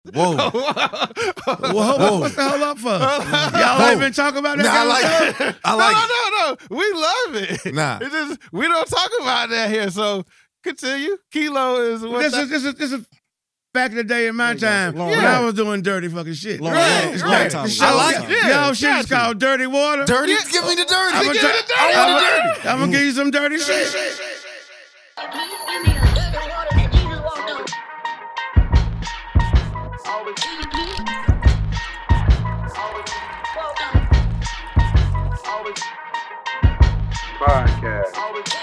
Whoa. Whoa. What the hell up for? Y'all ain't been talking about that? Nah, I like it. No. We love it. Nah. It's just, we don't talk about that here. So continue. Kilo is what This is back in the day in my time when I was doing dirty fucking shit. Long time ago. I like it. Y'all shit is called dirty water. Dirty? Give me the dirty. I'm gonna give you some dirty shit. Podcast.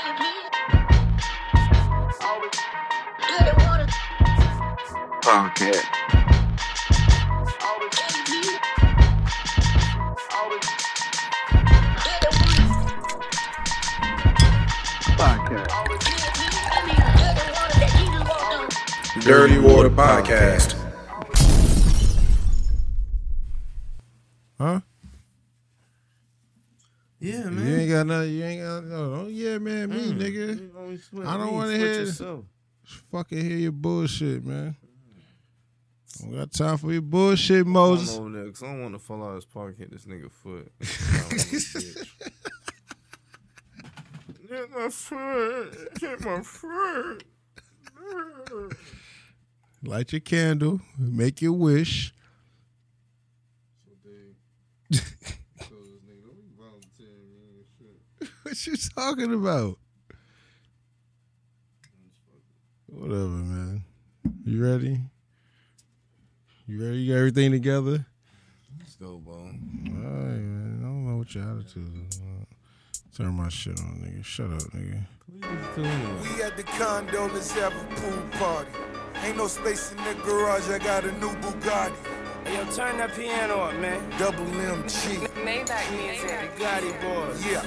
Podcast. Dirty Water Podcast. Huh? Yeah, man. You ain't got no. Yeah, man, me, nigga. I don't want to hear. Fucking hear your bullshit, man. I don't got time for your bullshit, Moses. I'm over there because I don't want to fall out of his park and hit this nigga foot. Get my foot. Get my foot. Light your candle. Make your wish. What you talking about? Whatever, man. You ready? You ready? You got everything together? Let's go, bro. All right, man. I don't know what your attitude is. Turn my shit on, nigga. Shut up, nigga. We at the condo, let's have a pool party. Ain't no space in the garage, I got a new Bugatti. Hey, yo, turn that piano up, man. Double MG. Maybach music. Bugatti boys. Yeah.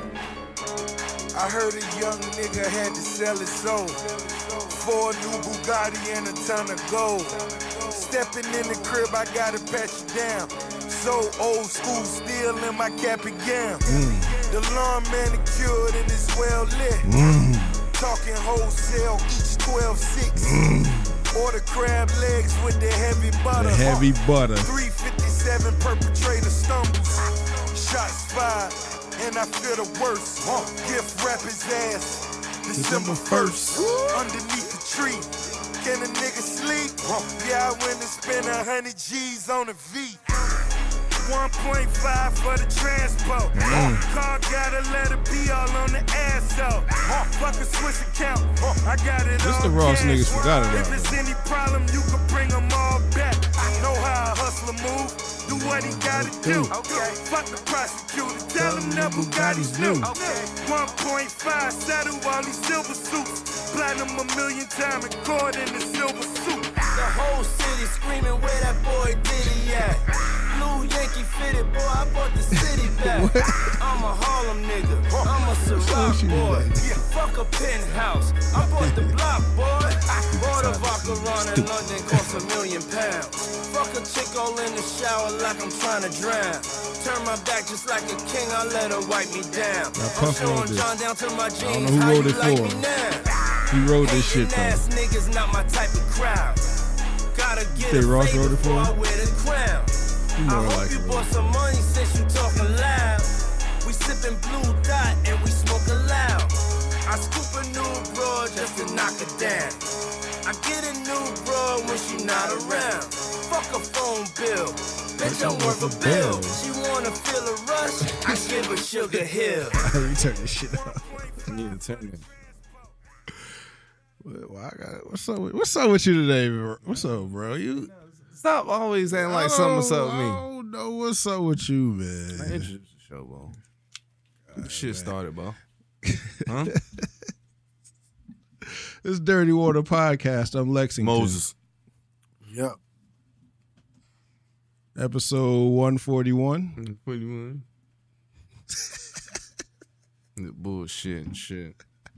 I heard a young nigga had to sell his soul for a new Bugatti and a ton of gold. Stepping in the crib, I gotta pat you down. So old school, still in my cap and gown. The lawn manicured and it's well lit. Talking wholesale, each 12.6. Order crab legs with the heavy butter. The heavy butter. 357 perpetrator stumbles. Shots fired, and I feel the worst. Gift wrap his ass. December 1st. Underneath the tree. Can a nigga sleep? Yeah, I went and spent 100 G's on a V. 1.5 for the transport. Car gotta let it be all on the ass though. Fuck a Swiss account. I got it all. This the Ross niggas forgot about. If it's any problem, you can bring them all back. Know how a hustler move. Do what he gotta do. Okay. Fuck the prosecutor. Tell him that Bugatti's new. 1.5 settle all these silver suits. Platinum a million time and cord in the silver suit. The whole city screaming where that boy Diddy at. Blue Yankee fitted, boy, I bought the city back. I'm a Harlem nigga, I'm a Ciroc boy. Fuck a penthouse, I bought the block, boy. Bought a vodka run in London, cost £1 million. Fuck a chick all in the shower like I'm trying to drown. Turn my back just like a king, I let her wipe me down. I'm showing John down to my jeans, how you like me now? He wrote this shit, though. Ass niggas not my type of crowd. Gotta get a Ross favor wrote it for before I him? wear the crown. You know I I hope like you it, bought some money since you talking loud. We sipping Blue Dot and we smoking loud. I scoop a new broad just to knock her down. I get a new broad when she not around. Fuck a phone bill, bitch I'm worth a bill. She wanna feel a rush, I give her Sugar Hill. You turn this shit off. I need to turn it. Well, what's up with you today, bro? What's up, bro? You Stop always acting like something's up with I me. don't know what's up with you, I man. introduced the show, bro. Shit started, bro. Huh? It's Dirty Water Podcast. I'm Lexington. Moses. Yep. Episode 141. 21. Bullshit and shit.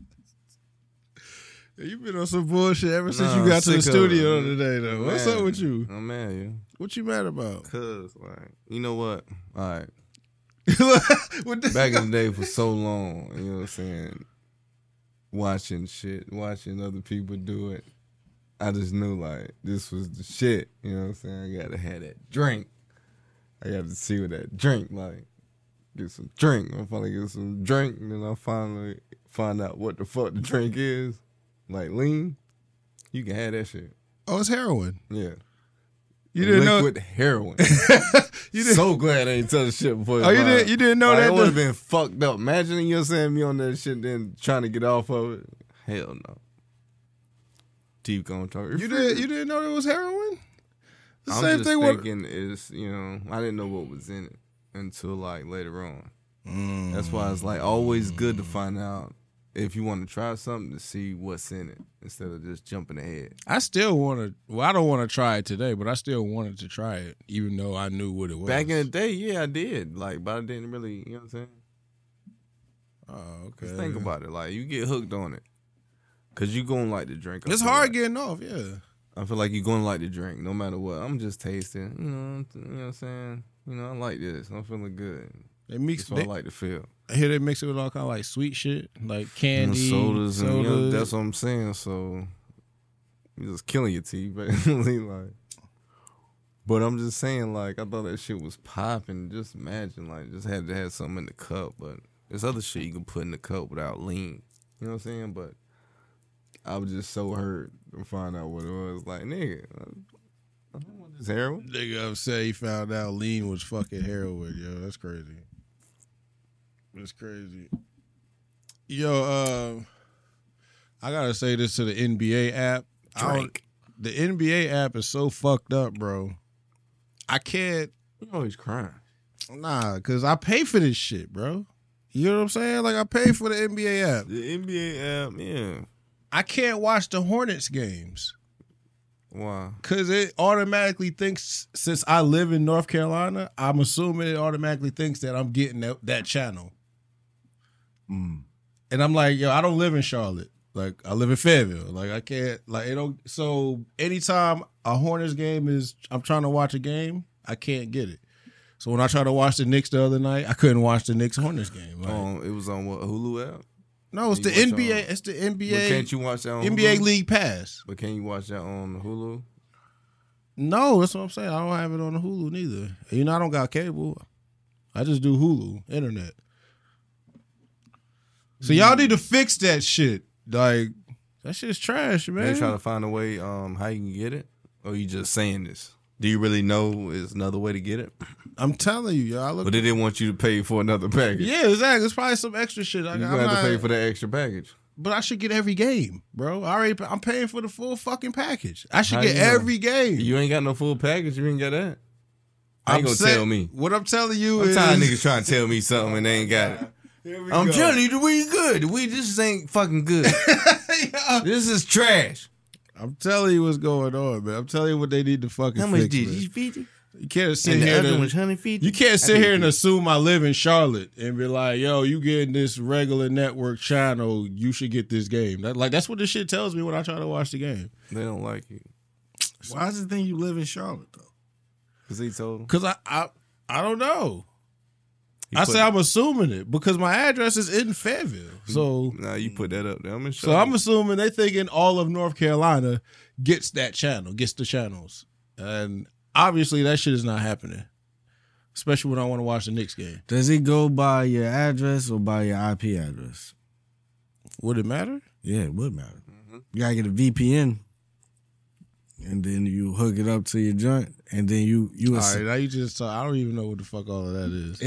You been on some bullshit ever since Nah, you got to the sick of studio it, man. today, though. What's Mad. up with you? I'm mad, yeah. What you mad about? Cause, like, you know what? All right. What the- Back in the day for so long, you know what I'm saying? Watching shit, watching other people do it. I just knew like this was the shit. You know what I'm saying? I gotta have that drink. I got to see what that drink like. Get some drink. I'll finally get some drink, and then I'll finally find out what the fuck the drink is. Like lean. You can have that shit. Oh, it's heroin. Yeah. You didn't know liquid heroin. You didn't... So glad I ain't tell the shit before. Oh, you didn't know like, that? I would have been fucked up. Imagine, you know what I'm saying, me on that shit then trying to get off of it. Hell no. Keep going talking. You didn't know it was heroin? The I'm same just thing thinking is, you know, I didn't know what was in it until like later on. That's why it's like always good to find out if you want to try something to see what's in it instead of just jumping ahead. I still want to. Well, I don't want to try it today, but I still wanted to try it, even though I knew what it was. Back in the day, yeah, I did. Like, but I didn't really, you know what I'm saying? Oh, okay. Just think about it. Like, you get hooked on it because you gonna like to drink. It's hard getting off. Yeah. I feel like you're gonna like to drink no matter what. I'm just tasting. You know what I'm saying? You know, I like this. I'm feeling good. They mix. That's what I like to feel. I hear they mix it with all kind of like sweet shit, like candy, sodas. And, you know, that's what I'm saying. So you're just killing your teeth, basically. Like, but I'm just saying, like, I thought that shit was popping. Just imagine, like, just had to have something in the cup. But there's other shit you can put in the cup without lean. You know what I'm saying? But I was just so hurt to find out what it was. Like, nigga, I don't want this heroin. Nigga upset he found out lean was fucking heroin, yo. That's crazy. That's crazy. Yo, I gotta say this to the NBA app. Drink. The NBA app is so fucked up, bro. I can't. You're always crying. Nah, because I pay for this shit, bro. You know what I'm saying? Like, I pay for the NBA app. The NBA app, yeah. I can't watch the Hornets games. Why? Because it automatically thinks, since I live in North Carolina, I'm assuming it automatically thinks that I'm getting that channel. And I'm like, yo, I don't live in Charlotte. Like, I live in Fayetteville. Like, I can't, like, it don't, so anytime a Hornets game is, I'm trying to watch a game, I can't get it. So when I tried to watch the Knicks the other night, I couldn't watch the Knicks Hornets game. Like, It was on what, Hulu app? No, it's the NBA. It's the NBA. But can't you watch that on NBA Hulu? League Pass? But can you watch that on Hulu? No, that's what I'm saying. I don't have it on the Hulu neither. You know, I don't got cable. I just do Hulu, internet. So y'all need to fix that shit. Like, that shit's trash, man. They try to find a way how you can get it? Or you just saying this? Do you really know is another way to get it? I'm telling you, y'all. But they didn't want you to pay for another package. Yeah, exactly. It's probably some extra shit. You're going to have to pay for that extra package. But I should get every game, bro. I'm paying for the full fucking package. I should How get you know? every game. You ain't got no full package. You ain't got that. I ain't going to tell me. What I'm telling you I'm is... tired of niggas trying to tell me something and they ain't got it. I'm telling you, the weed good. The weed just ain't fucking good. This is trash. I'm telling you what's going on, man. I'm telling you what they need to fucking How much fix, did man. you feed you? You can't sit And the here other and was 150? you can't sit here and assume I live in Charlotte and be like, yo, you getting this regular network channel, you should get this game. That's what this shit tells me when I try to watch the game. They don't like you. Why does it think you live in Charlotte though? Because he told them. Because I don't know. I say I'm assuming it because my address is in Fayetteville. So Nah, you put that up there. I'm in so I'm assuming they thinking all of North Carolina gets that channel, gets the channels. And obviously that shit is not happening. Especially when I want to watch the Knicks game. Does it go by your address or by your IP address? Would it matter? Yeah, it would matter. You gotta get a VPN, and then you hook it up to your joint, and then you. All right, now you just talk. I don't even know what the fuck all of that is.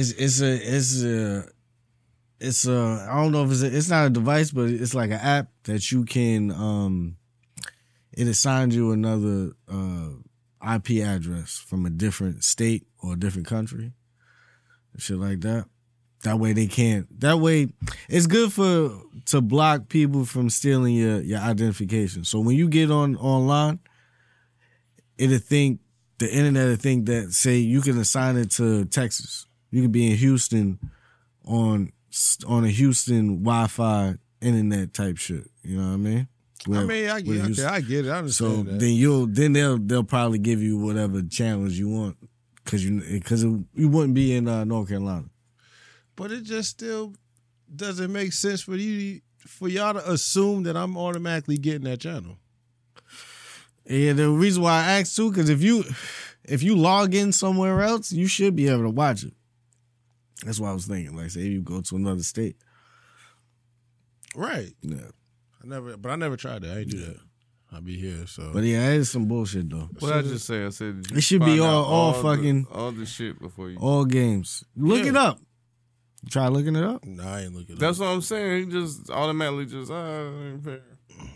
It's a I don't know if it's not a device, but it's like an app that you can it assigns you another IP address from a different state or a different country, shit like that. That way they can't. That way it's good to block people from stealing your identification. So when you get online, it'll think the internet will think that, say you can assign it to Texas. You can be in Houston on a Houston Wi-Fi internet type shit. You know what I mean? I get it. I understand that. Then they'll probably give you whatever channels you want because you wouldn't be in North Carolina. But it just still doesn't make sense for y'all to assume that I'm automatically getting that channel. Yeah, the reason why I asked too, because if you log in somewhere else, you should be able to watch it. That's what I was thinking. Like, say you go to another state. Right. Yeah. I never tried that. I ain't do that. I'll be here, so. But yeah, that is some bullshit though. What I just say? I said It should be find out all fucking all the shit before you. all games. Look it up. Try looking it up. Nah, I ain't looking. That's what I'm saying. He just automatically just ain't fair.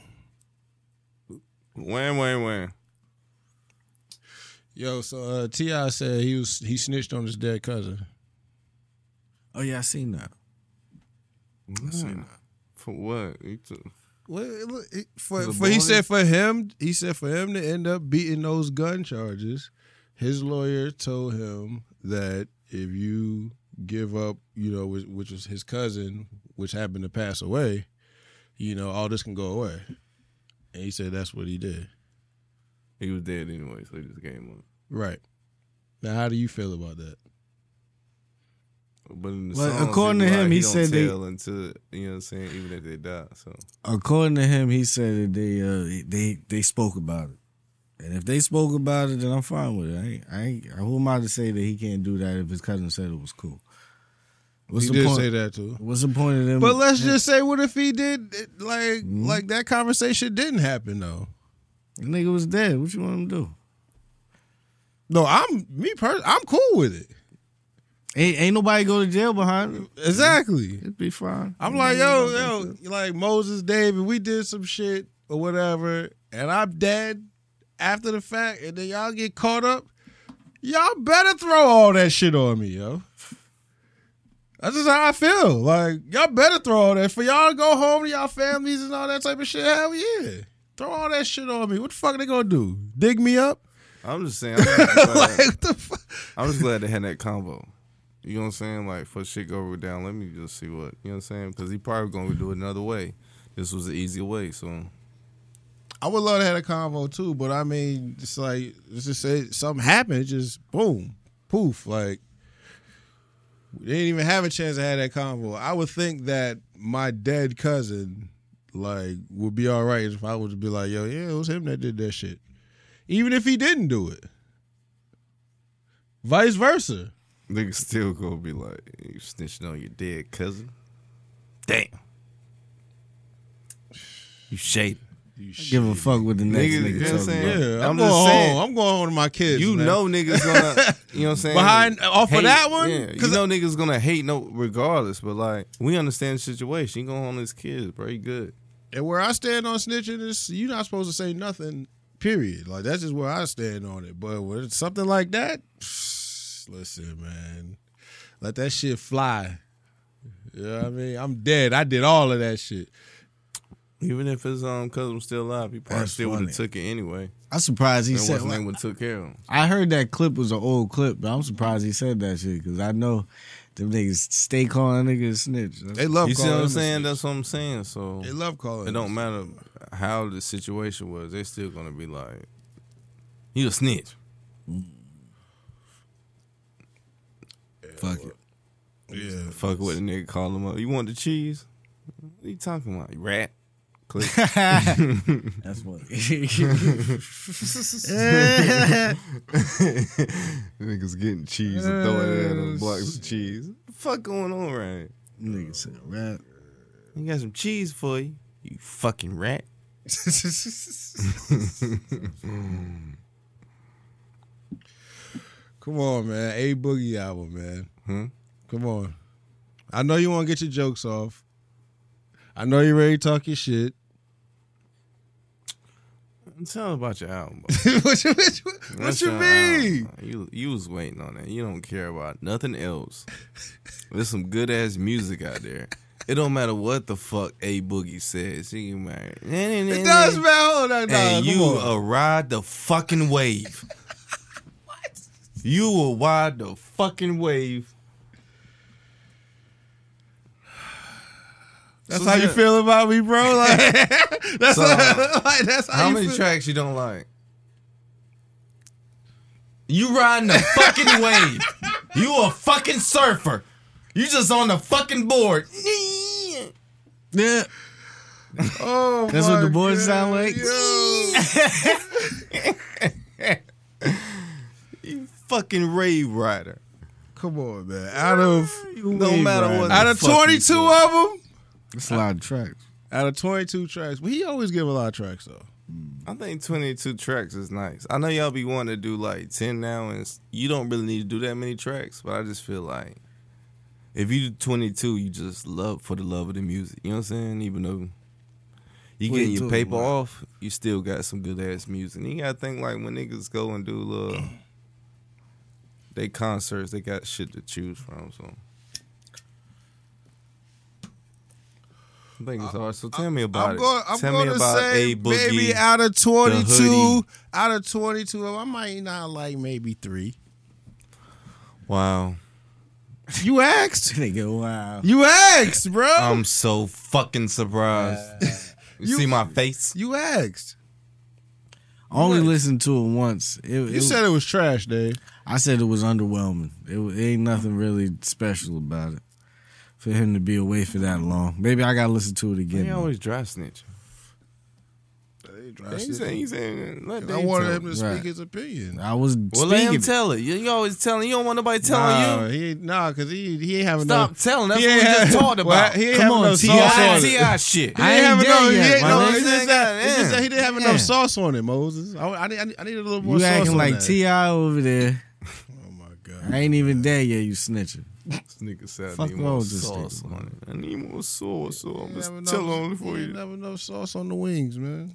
Wham. Yo, so T.I. said he snitched on his dead cousin. Oh yeah, I seen that. For what? He took. Well, The he said for him to end up beating those gun charges, his lawyer told him that if you give up, which was his cousin, which happened to pass away, all this can go away. And he said that's what he did. He was dead anyway, so he just gave him up. Right. Now, how do you feel about that? But in the Well, songs, according to him, he don't said tell until even if they die. So According to him, he said that they spoke about it, and if they spoke about it, then I'm fine with it. I ain't who am I to say that he can't do that if his cousin said it was cool? What's He the did point? say that too. What's the point of them? But let's just say, what if he did like that conversation didn't happen though? The nigga was dead. What you want him to do? No, I'm cool with it. Ain't nobody go to jail behind him. Exactly. It'd be fine. I'm like, yo, like Moses David, we did some shit or whatever, and I'm dead after the fact, and then y'all get caught up. Y'all better throw all that shit on me, yo. That's just how I feel. Like, y'all better throw all that. For y'all to go home to y'all families and all that type of shit, hell yeah. Throw all that shit on me. What the fuck are they gonna do? Dig me up? I'm just saying. I'm just glad, Like, what the fuck? I'm just glad they had that convo. You know what I'm saying? Like, for shit go down, let me just see what, you know what I'm saying? Because he probably going to do it another way. This was the easier way, so. I would love to have a convo too, but I mean, it's like, let's just say something happened, just boom, poof. Like, they didn't even have a chance to have that convo. I would think that my dead cousin, like, would be all right if I was to be like, yo, yeah, it was him that did that shit. Even if he didn't do it. Vice versa. Niggas still gonna be like, you snitching on your dead cousin? Damn. You shady. Give a fuck what the next Niggas, nigga you know what I'm talking saying? about. Yeah, I'm I'm just going saying. home. I'm going home to my kids. You man. know niggas gonna, you know what I'm saying? Behind off of that one? Yeah, you know niggas gonna hate regardless, but like, we understand the situation. He going home to his kids, bro. He good. And where I stand on snitching is you're not supposed to say nothing, period. Like, that's just where I stand on it. But when it's something like that, listen, man. Let that shit fly. You know what I mean? I'm dead. I did all of that shit. Even if his cousin was still alive, he probably That's still would have funny. took it anyway. I'm surprised he And said. what's his name would took care of him. I heard that clip was an old clip, but I'm surprised he said that shit because I know them niggas stay calling niggas snitch. They love You see calling what I'm him a saying? snitch. That's what I'm saying. So They love calling it him don't a matter how the situation was. They still gonna be like, you a snitch. Fuck it. Yeah. Fuck what the nigga call him up. You want the cheese? What are you talking about? You rat. Click. That's funny. Niggas getting cheese and throwing it at them blocks of cheese. What the fuck going on right? Nigga said rap. I got some cheese for you. You fucking rat. Come on, man. A Boogie album, man. Hmm? Come on. I know you want to get your jokes off. I know you ready to talk your shit. Tell about your album, bro. what you That's mean? your album. You was waiting on that. You don't care about nothing else. There's some good ass music out there. It don't matter what the fuck A Boogie says. He married. It does, man. Hold on, And come you on. ride the fucking wave. What? You will ride the fucking wave. That's So how you yeah. feel about me, bro? Like, that's, So, that's how How you many feel. tracks you don't like? You riding the fucking wave. You a fucking surfer. You just on the fucking board. Yeah. Oh, That's what the boys sound like? You fucking rave rider. Come on, man. Out of No matter what. out of 22 of them, It's a lot of tracks. out of 22 tracks, but he always give a lot of tracks though. I think 22 tracks is nice. I know y'all be wanting to do like 10 now, and you don't really need to do that many tracks, but I just feel like if you do 22, you just love for the love of the music. You know what I'm saying? Even though you getting your paper off, you still got some good ass music. And you gotta think like when niggas go and do little they concerts, they got shit to choose from. So I think it's hard. So tell me about it. I'm Tell going me to about say A Boogie. maybe out of the 22, Hoodie. out of 22, I might not like maybe 3. Wow. You asked. Nigga, wow. You asked, bro. I'm so fucking surprised. You see my face? You asked. I only listened to it once. You said it was trash, Dave. I said it was underwhelming. It ain't nothing really special about it. For him to be away for that long. Maybe I gotta listen to it again. He though. always dry snitch. He's saying, let I Dave wanted tell him to it. speak Right. his opinion. I was Well, let him speaking. tell it. You always telling. You don't want nobody telling you. Because he ain't having Stop no. telling. That's he what we ain't just have- talked well, about. he ain't Come having on, no T.I. sauce on it. T.I. shit. He I ain't ain't having there no. yet, He ain't, my no nigga. it's just that he didn't have enough Yeah. sauce on it, Moses. I need a little more You sauce acting on like that. T.I. over there. Oh my god. I ain't even there yet, you snitching. This nigga said I Fuck need wrong more with this sauce nigga, on it. I need more sauce, so I'm Ain't just having telling no- only for ain't you. never no sauce on the wings, man.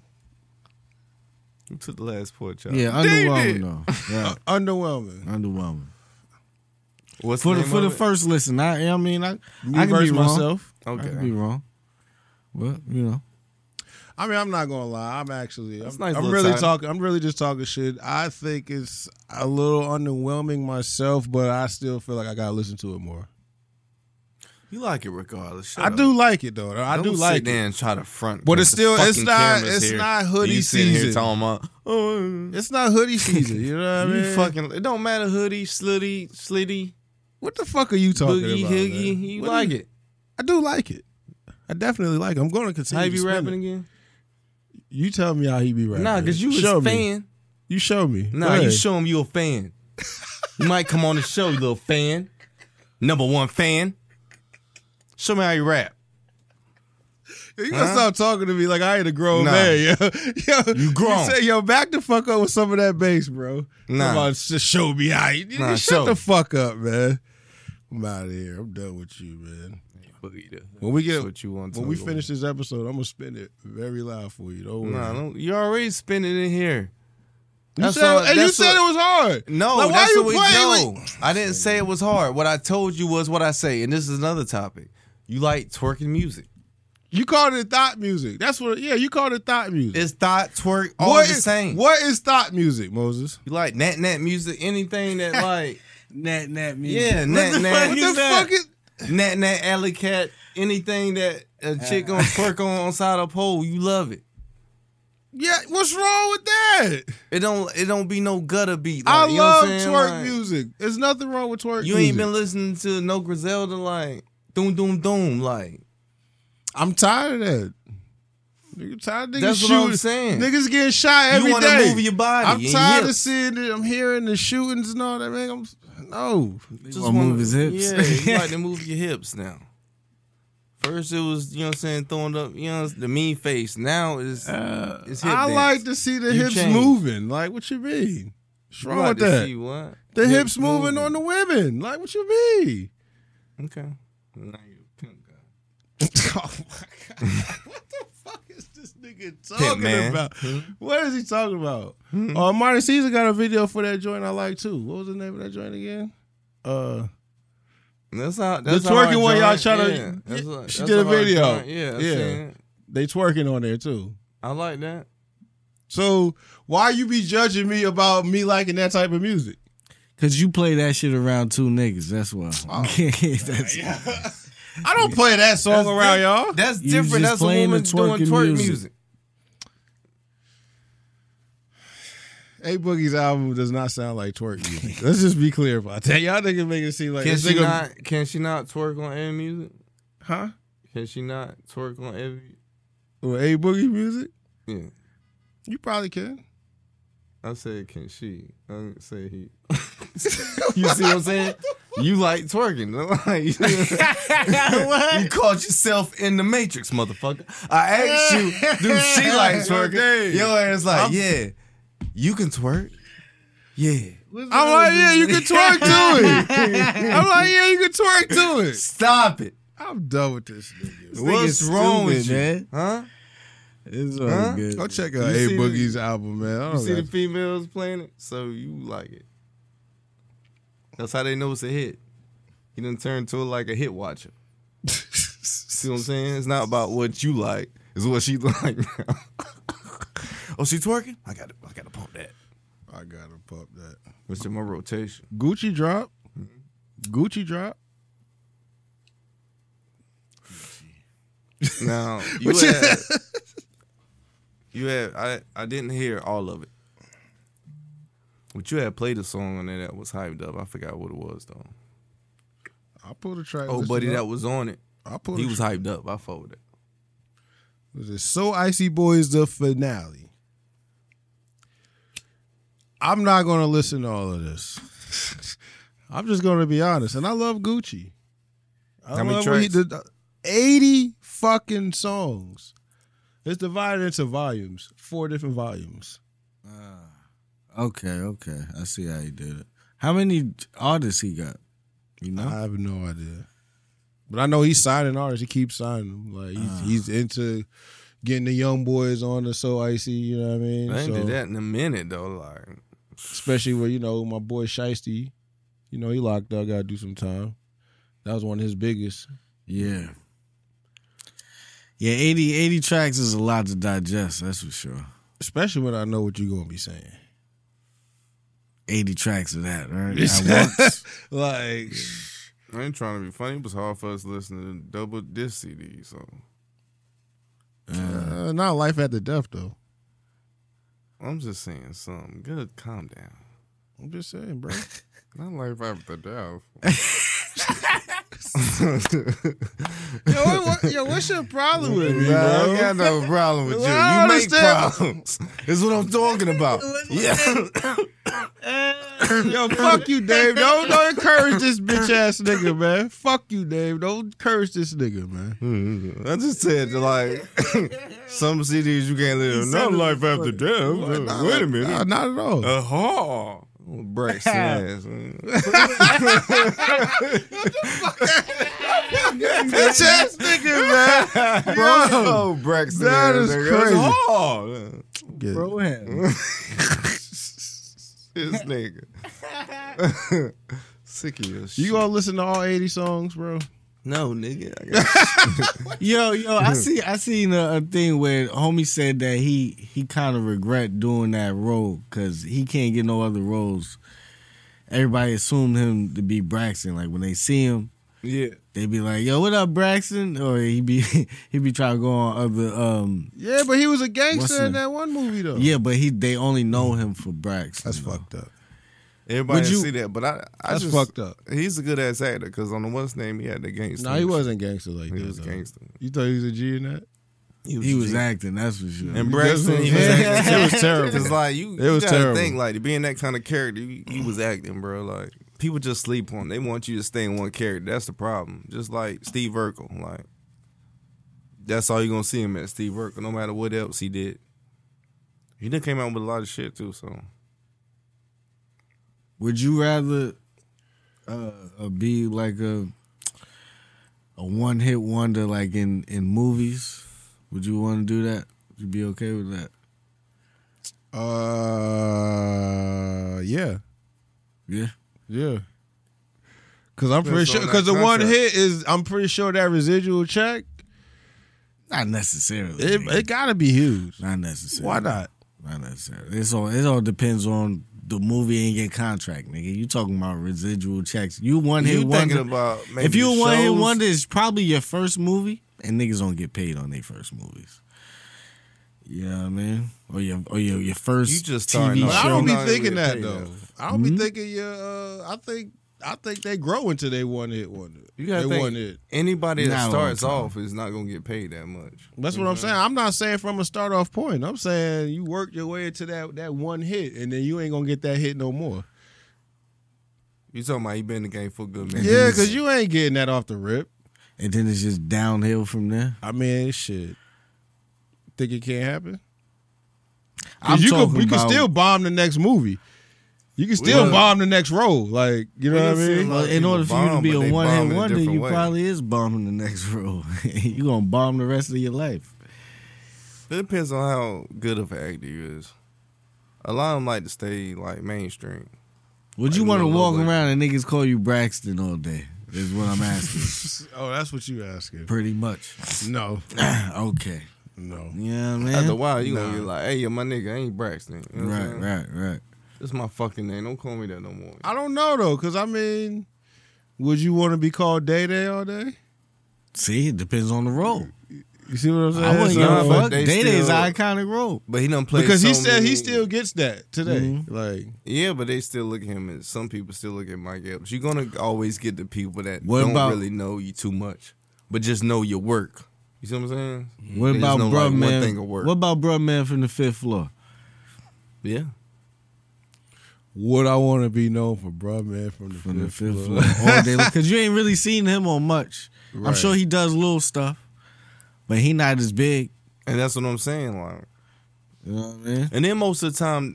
Who took the last pork chop? Yeah, Dave underwhelming did. though. Yeah, Underwhelming. underwhelming. What's For the the name for the of it? first listen, I Me can be versus wrong. myself. I Okay. could be wrong. But you know, I mean, I'm not gonna lie. I'm That's nice I'm little really time. talking. I'm really just talking shit. I think it's a little underwhelming myself, but I still feel like I gotta listen to it more. You like it regardless. Shut I up. do like it though. I Don't do sit like there it. and try to front. But it's the still- it's fucking not- cameras it's here, not and hoodie you sitting here season. talking about, oh, It's not hoodie season. You know what I mean? you fucking. It don't matter hoodie, slitty, What the fuck are you talking boogie, about? higgy. man? You What like is- it? I do like it. I definitely like it. I'm going to continue. How you to be spin rapping it. again? You tell me how he be rapping. Nah, because you was Show a me. fan. You show me. Nah, Go you ahead. show him you a fan. You might come on the show, you little fan. Number one fan. Show me how you rap. You gotta stop talking to me like I ain't a grown Nah. man, yo. You grown. You say, yo, back the fuck up with some of that bass, bro. Nah. Come on, just show me how you. Nah, Shut show the me. fuck up, man. I'm out of here. I'm done with you, man. When we get That's what you want to when we go. finish this episode, I'm gonna spin it very loud for you. Don't worry. Nah, don't, you already spin it in here. you That's said, all- and you that's said what- it was hard. No, Like, why that's you what we playing know. I didn't say it was hard. What I told you was what I say, and this is another topic. You like twerking music. You called it thought music. That's what. Yeah, you called it thought music. It's thought, twerk, all What the is- same. What is thought music, Moses? You like nat music, anything that like nat music. yeah, nat What the fuck is? nat alley cat, anything that a chick gonna twerk on side of a pole, you love it. Yeah, what's wrong with that? It don't be no gutter beat. Like, I you know what love I'm saying? twerk Like, music. There's nothing wrong with twerk You music. ain't been listening to no Griselda like doom doom doom like. I'm tired of that. Nigga, tired of niggas That's what shooting. I'm saying. Niggas getting shot every You day. wanna move your body I'm and your tired of hips. seeing it. I'm hearing the shootings and all that, man. No. Just wanna move his hips? Yeah, you like to move your hips now. First it was, you know what I'm saying, throwing up, you know, the mean face. Now it's hip I dance. like to see the You hips changed. moving. Like, what you mean? What's You wrong like with to that? see what? The hips moving on the women. Like, what you mean? Okay. Now you're a pimp guy. Oh my god! What the fuck is this nigga talking man. about? What is he talking about? Marty Caesar got a video for that joint I like too. What was the name of that joint again? That's how The that's how twerking our one y'all joint- tryna- yeah, that's how- she that's did a how our video. joint- Yeah, Yeah. They twerking on there too. I like that. So why you be judging me about me liking that type of music? Cause you play that shit around two niggas. That's why. That's I don't play that song around y'all. That's You different. just That's a playing woman the doing twerking twerk music. music. A Boogie's album does not sound like twerk music. Let's just be clear about that. Y'all niggas make it seem like Can this she nigga- not? Can she not twerk on every music? Huh? Can she not twerk on every? Or A Boogie music? Yeah. You probably can. I said, can she? I didn't say he. You see what I'm saying? You like twerking. You caught yourself in the Matrix, motherfucker. I asked you, do she like twerking? Your ass like, yeah. You can twerk? Yeah. I'm like, yeah, you can twerk to it. I'm like, yeah, you can twerk to it. Stop it. I'm done with this nigga. What's wrong with you? man? Huh? It's all good. Go check out You A see the- Boogie's album, man. I You don't see the got- females playing it, so you like it. That's how they know it's a hit. He done turned to like a hit watcher. See what I'm saying? It's not about what you like. It's what she like now. Oh, she twerking? I gotta pump that. I gotta pump that. What's in my rotation? Gucci drop. Gucci drop. Now you had I didn't hear all of it. But you had played a song on there that was hyped up. I forgot what it was though. I pulled a track. Oh, list buddy, up. that was on it. I pulled. He a was track. hyped up. I fought with it. Was it So Icy Boys the finale? I'm not gonna listen to all of this. I'm just gonna be honest, and I love Gucci. How many love what he tracks? did. 80 fucking songs. It's divided into volumes, 4 different volumes. Okay. I see how he did it. How many artists he got? You know? I have no idea, but I know he's signing artists. He keeps signing them. Like he's into getting the young boys on the So Icy. You know what I mean? I ain't So- did that in a minute though. Like, especially where my boy Shiesty, he locked up, got to do some time. That was one of his biggest. Yeah. Yeah, 80 tracks is a lot to digest, that's for sure. Especially when I know what you're gonna be saying. 80 tracks of that, right? At once. Like, I ain't trying to be funny. It was hard for us listening to double disc CD. So not Life After Death though. I'm just saying something. Good, calm down. I'm just saying, bro. Not life after death. Yo, what's your problem with me, Nah, I bro? got no problem with you. I You make understand. problems. That's what I'm talking about. Yeah. Yo, fuck you, Dave. Don't encourage this bitch ass nigga, man. Fuck you, Dave. Don't encourage this nigga, man. I just said like some CDs you can't live. Not life after death. Wait a minute. Not at all. Uh-huh. Braxton ass. Man. Bitch ass nigga, man. Bro, Oh, Braxton that ass. is nigga. crazy. That's hard. Get- Bro, This nigga. Sick of your shit. You gonna listen to all 80 songs, bro? No, nigga. I got Yo, I seen a thing where homie said that he kind of regret doing that role because he can't get no other roles. Everybody assumed him to be Braxton. Like when they see him, yeah. they be like, "Yo, what up, Braxton?" Or he be trying to go on other. Yeah, but he was a What's gangster in the- that one movie, though. Yeah, but they only know him for Braxton. That's though. fucked up. Everybody Would didn't you- see that, but I That's just, fucked up. He's a good ass actor because on the what's name he had the gangster. No, he wasn't gangster like He that. was though. gangster. You thought he was a G in that? He was G. acting. That's for sure. And Braxton, he was acting. It was terrible. Cause like you It was gotta terrible. think like to be in that kind of character, he was acting, bro. Like people just sleep on. They want you to stay in one character. That's the problem. Just like Steve Urkel, like that's all you're gonna see him as, Steve Urkel. No matter what else he did, he done came out with a lot of shit too. So Would you rather be like a one hit wonder like in movies? Would you want to do that? Would you be okay with that? Yeah. Yeah. Yeah. Cause I'm pretty That's sure. on Cause that the one contract. hit is. I'm pretty sure that residual check. Not necessarily. It gotta be huge. Not necessarily. Why not? Not necessarily. It all depends on the movie and your contract, nigga. You talking about residual checks. You one hit you thinking wonder. about maybe If you the one hit shows? wonder, it's probably your first movie, and niggas don't get paid on their first movies. You know what I mean? Or your first You just TV starting show. off. But I don't be Not thinking really that paid, though. though. I don't be thinking. I I think they grow into their one hit wonder. You gotta They think one hit. anybody that Not all the starts time. off is not gonna get paid that much. That's what I'm saying. I'm not saying from a start off point. I'm saying you work your way into that one hit, and then you ain't gonna get that hit no more. You talking about he been in the game for a good minute? Yeah, because you ain't getting that off the rip. And then it's just downhill from there. I mean, shit. Think it can't happen? I'm You talking can about, still bomb the next movie. You can still bomb the next role. Like, you know what I mean? Well, in order for you to be People a bomb, but they one-hit bomb in a wonder, different you way. probably is bombing the next role. You gonna bomb the rest of your life. It depends on how good of an actor you is. A lot of them like to stay like mainstream. Would you Like, want to no, walk nobody. around and niggas call you Braxton all day? Is what I'm asking. Oh, that's what you asking. Pretty much. No. Okay. No. Yeah, man. After a while, you gonna be like, "Hey, yo, my nigga, I ain't Braxton." You know what I'm saying? Right. It's my fucking name. Don't call me that no more. I don't know, though, because, I mean, would you want to be called Day Day all day? See, it depends on the role. You see what I'm saying? I wouldn't give Nah, a but fuck. they Day Day's still- an iconic role. But he done played Because he so said he many- still gets that today. Mm-hmm. Like, Yeah, but they still look at him, and some people still look at Mike Epps. You're gonna always get the people that What don't about- really know you too much, but just know your work. You see what I'm saying? What They just about know, Bruh like, one thing Man? will work. What about Bruh Man from the fifth floor? Yeah, would I want to be known for Bruh Man from the From the fifth fifth floor? floor all day, because you ain't really seen him on much. I'm Right. sure he does little stuff, but he not as big. and that's what I'm saying. Like, You know what I mean? and then most of the time,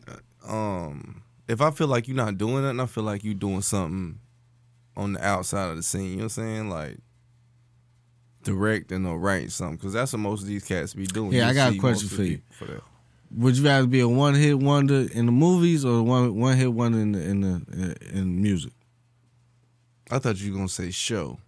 if I feel like you're not doing nothing, I feel like you doing something on the outside of the scene. You know what I'm saying? Like directing or writing something, because that's what most of these cats be doing. Yeah, I got a see question most of for the you. people for that. Would you rather be a one-hit wonder in the movies or one hit wonder in music? I thought you were gonna say show.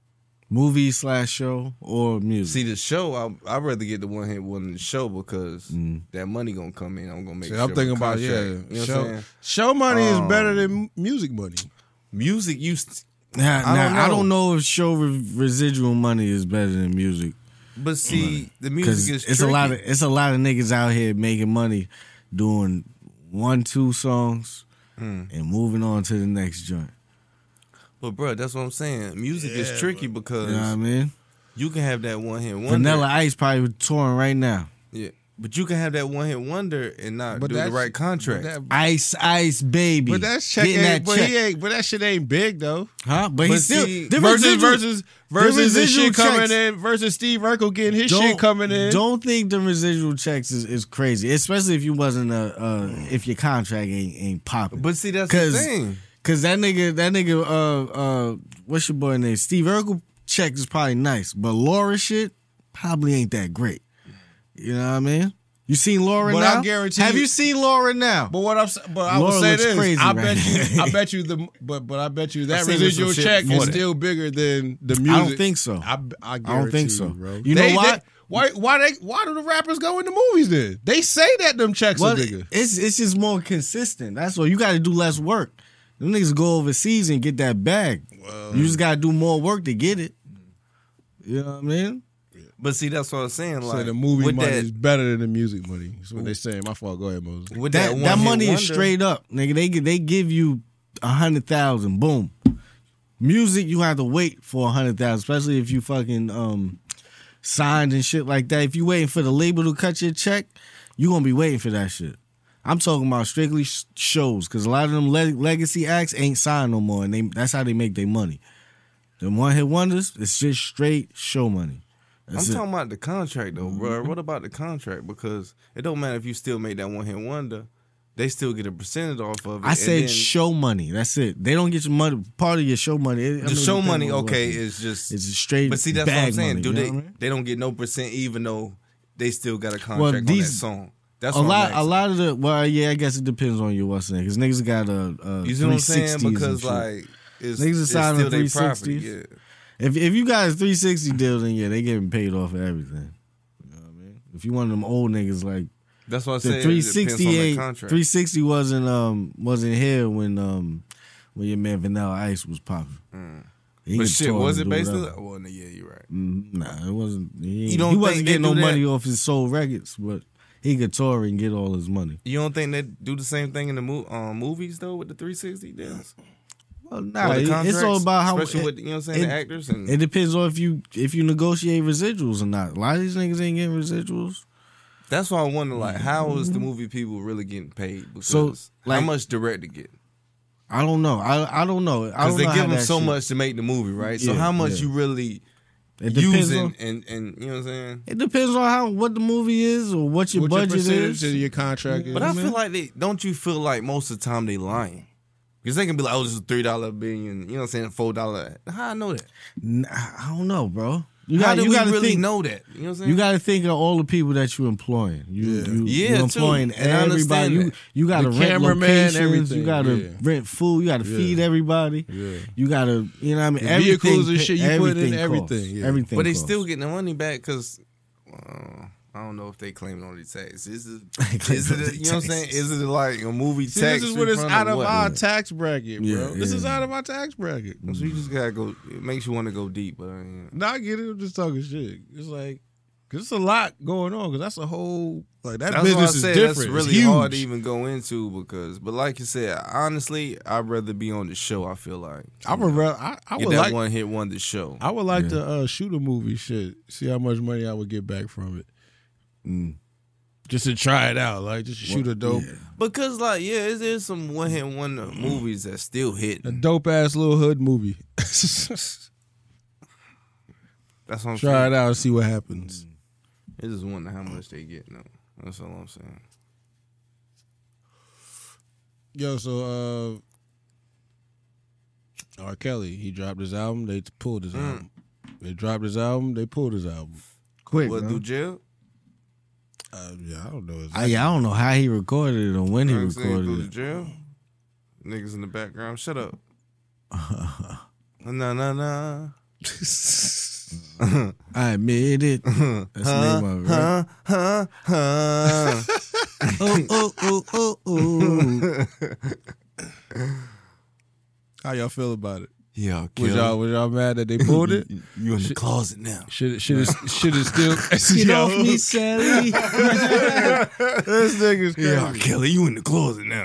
Movie/show or music? See, the show, I'd rather get the one hit one in the show because that money gonna come in. I'm gonna make See, sure I'm thinking about, contract. You know what I'm show, saying? show money is better than music money. Music used, I don't know if show residual money is better than music. but see, the Because music is it's tricky. a lot of niggas out here making money doing 1-2 songs and moving on to the next joint. But bro, that's what I'm saying. Music is tricky because You know what I mean? you can have that one hit wonder. Vanilla Ice probably touring right now. Yeah, but you can have that one hit wonder and not do the that's- right contract. But Ice baby. but that check Getting ain't, that but check. he ain't, but that shit ain't big though. Huh? But But he's still see, the Versus the residual shit coming checks. in versus Steve Urkel getting his shit coming in. Don't think the residual checks is crazy, especially if you wasn't if your contract ain't popping. But see, that's the 'Cause- thing. Cause that nigga, what's your boy name? Steve Urkel check is probably nice, but Laura shit probably ain't that great. You know what I mean? You seen Laura But now? I guarantee Have you- you seen Laura now? But what I Laura would say looks this, crazy I right bet you, now. I bet you that I've seen this residual some shit check before is that. still bigger than the music. I don't think so. I don't think so. you, bro. You know why? Why do the rappers go into movies then? They say that them checks Well, are bigger. it's just more consistent. That's all. You got to do less work. Them niggas go overseas and get that bag. You just got to do more work to get it. You know what I mean? But see, that's what I'm saying. So Like the movie with money that, is better than the music money. That's what they saying. My fault. Go ahead, Moses. with That one-hit money wonder, is straight up, nigga. They give you 100,000. Boom. Music, you have to wait for 100,000, especially if you fucking signed and shit like that. If you waiting for the label to cut your check, you gonna be waiting for that shit. I'm talking about strictly shows, because a lot of them legacy acts ain't signed no more, and that's how they make their money. The one hit wonders, it's just straight show money. That's I'm it. talking about the contract though, bro. What about the contract? Because it don't matter if you still make that one hit wonder, they still get a percentage off of it. I and said then show money. That's it. They don't get your money. Part of your show money. the show money, okay, is just. It's a straight. But see, that's what I'm bag saying. money, Do you know they? what I mean? They don't get no percent, even though they still got a contract on that these- song. That's A what lot. I'm A asking. lot of the. Well, yeah, I guess it depends on you what's saying, because niggas got a. You see what I'm saying? 360s and Because shit. like it's, Niggas are it's signing still their property. 360s. Yeah. If you got a 360 deal, then yeah, they getting paid off of everything. You know what I mean? If you one of them old niggas like That's what I the said. It depends on 368, that contract. 360 wasn't here when your man Vanilla Ice was popping. He But could shit, tour was and it do basically? whatever. Well, yeah, you're right. Nah, it wasn't. You don't he wasn't think they getting no do that? money off his soul records, but he could tour and get all his money. You don't think they do the same thing in the movies though with the 360 deals? Nah, Or the it's all contracts, about how. especially with, you know what I'm saying, the actors. And It depends on if you negotiate residuals or not. A lot of these niggas ain't getting residuals. that's why I wonder, like, how is the movie people really getting paid? Because So, like- how much director get? I don't know. I don't know. Because they give them so much to make the movie, right? So Yeah, how much yeah. you really It depends using on, and you know what I'm saying? it depends on what the movie is or what your What your budget percentage is. of your contract is. But I feel like don't you feel like most of the time they lying? Because they can be like, oh, this is $3 billion, you know what I'm saying, $4. How I know that? I don't know, bro. How do we gotta really think, know that? You know what I'm saying? You got to think of all the people that you employing. You Yeah, employing too. And I understand everybody. that. You got to The rent cameraman, locations. everything, You got to yeah. rent food. You got to feed everybody. Yeah. You got to, you know what I mean? The Everything, vehicles and shit, you put in costs. everything, yeah. Everything But they costs. still getting the money back because I don't know if they claim on the tax. Is it, you know what I'm saying? Is it like a movie See, tax? this is what it's refund out or of what? our tax bracket, bro. Yeah, This is yeah. out of our tax bracket. So you just gotta go. It makes you want to go deep, but No, I get it. I'm just talking shit. It's like, cause it's a lot going on. Cause that's a whole that that's why I business is said different. that's really it's huge. hard to even go into because. But like you said, honestly, I'd rather be on the show. I feel like I would rather. I get would that like. one hit wonder show. I would like to shoot a movie. Shit. See how much money I would get back from it. Just to try it out, like just to shoot a dope, Because like there's some one hit wonder movies that still hit. a dope ass little hood movie. That's what I'm Try saying. it out and see what happens. I just wonder how much they get now. That's all I'm saying. Yo, so R. Kelly, he dropped his album. They pulled his album. They dropped his album. They pulled his album. quick. What bro. do jail? Yeah, I don't know. I don't know how he recorded it or when he I'm saying go to recorded it. jail. Niggas in the background, shut up. Nah. I admit it. That's the name of it, right? Oh. How y'all feel about it? Yeah, Was y'all mad that they pulled it? You in the closet now. Should it still Get off me, Sally. This nigga's crazy. Yeah, Kelly, you in the closet now.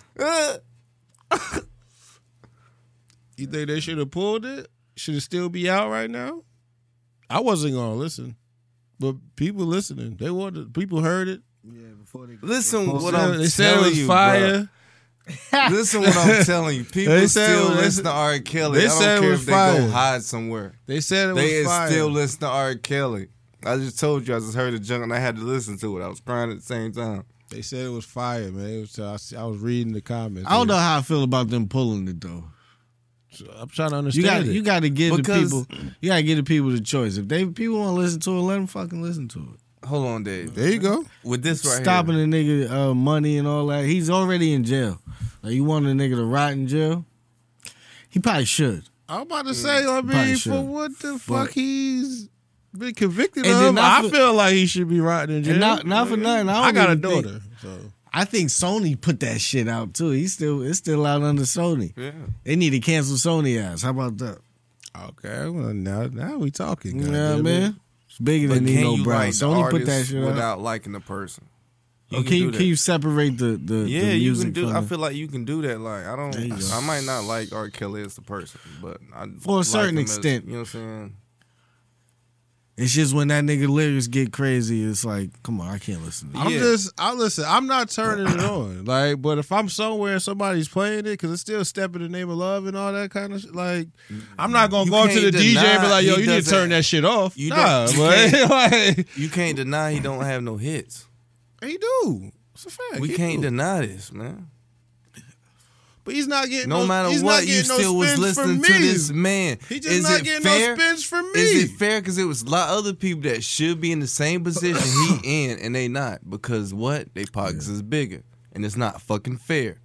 You think they should have pulled it? Should it still be out right now? I wasn't gonna listen, but people listening, people heard it. Listen, what They I'm said it telling was you, fire. bro. Listen, what I'm telling you. People They said still it was- listen to R. Kelly. they I said it don't care was if they fire. go hide somewhere. They said it They was fire. still listen to R. Kelly. I just told you, I just heard the junk and I had to listen to it. I was crying at the same time. They said it was fire, man. It was, I was reading the comments. I don't know how I feel about them pulling it though. I'm trying to You understand got to give Because- the people. You got to give the people the choice. If people want to listen to it, let them fucking listen to it. Hold on, Dave. There you go. With this right Stopping here. the nigga money and all that. He's already in jail. Like you want a nigga to rot in jail? He probably should. I'm about to say, I Probably mean, should. for what the fuck he's been convicted And then of, not I for- feel like he should be rotting in jail. And not for nothing. I got a even think- daughter, so I think Sony put that shit out too. It's still out under Sony. Yeah. They need to cancel Sony ass. How about that? okay. Well, now we talking. You know what I goddamn it. mean? It's bigger But than can Nino you Brown. like the Sony put that artist shit out. without liking the person? Or can you separate the Yeah, the you music can do. from I the- feel like you can do that. Like I There you don't. go. I might not like R. Kelly as the person, but I For a like certain him as- extent. you know what I'm saying? It's just when that nigga lyrics get crazy, it's like, come on, I can't listen to that. I'm not turning it on. Like, but if I'm somewhere and somebody's playing it, because it's still Step in the Name of Love and all that kind of shit, like, I'm not going to You go up to the can't DJ and be deny like, yo, he you need to doesn't- turn that shit off. You Nah, don't- you but can't- like, You can't deny he don't have no hits. he do. It's a fact. We He can't do. deny this, man. But he's not getting No matter he's what, not you getting no still was spins listening from to me. this man. He just Is not it getting fair? no spins from me. Is it fair? Because it was a lot of other people that should be in the same position he in, and they not because what? They pockets is bigger, and it's not fucking fair.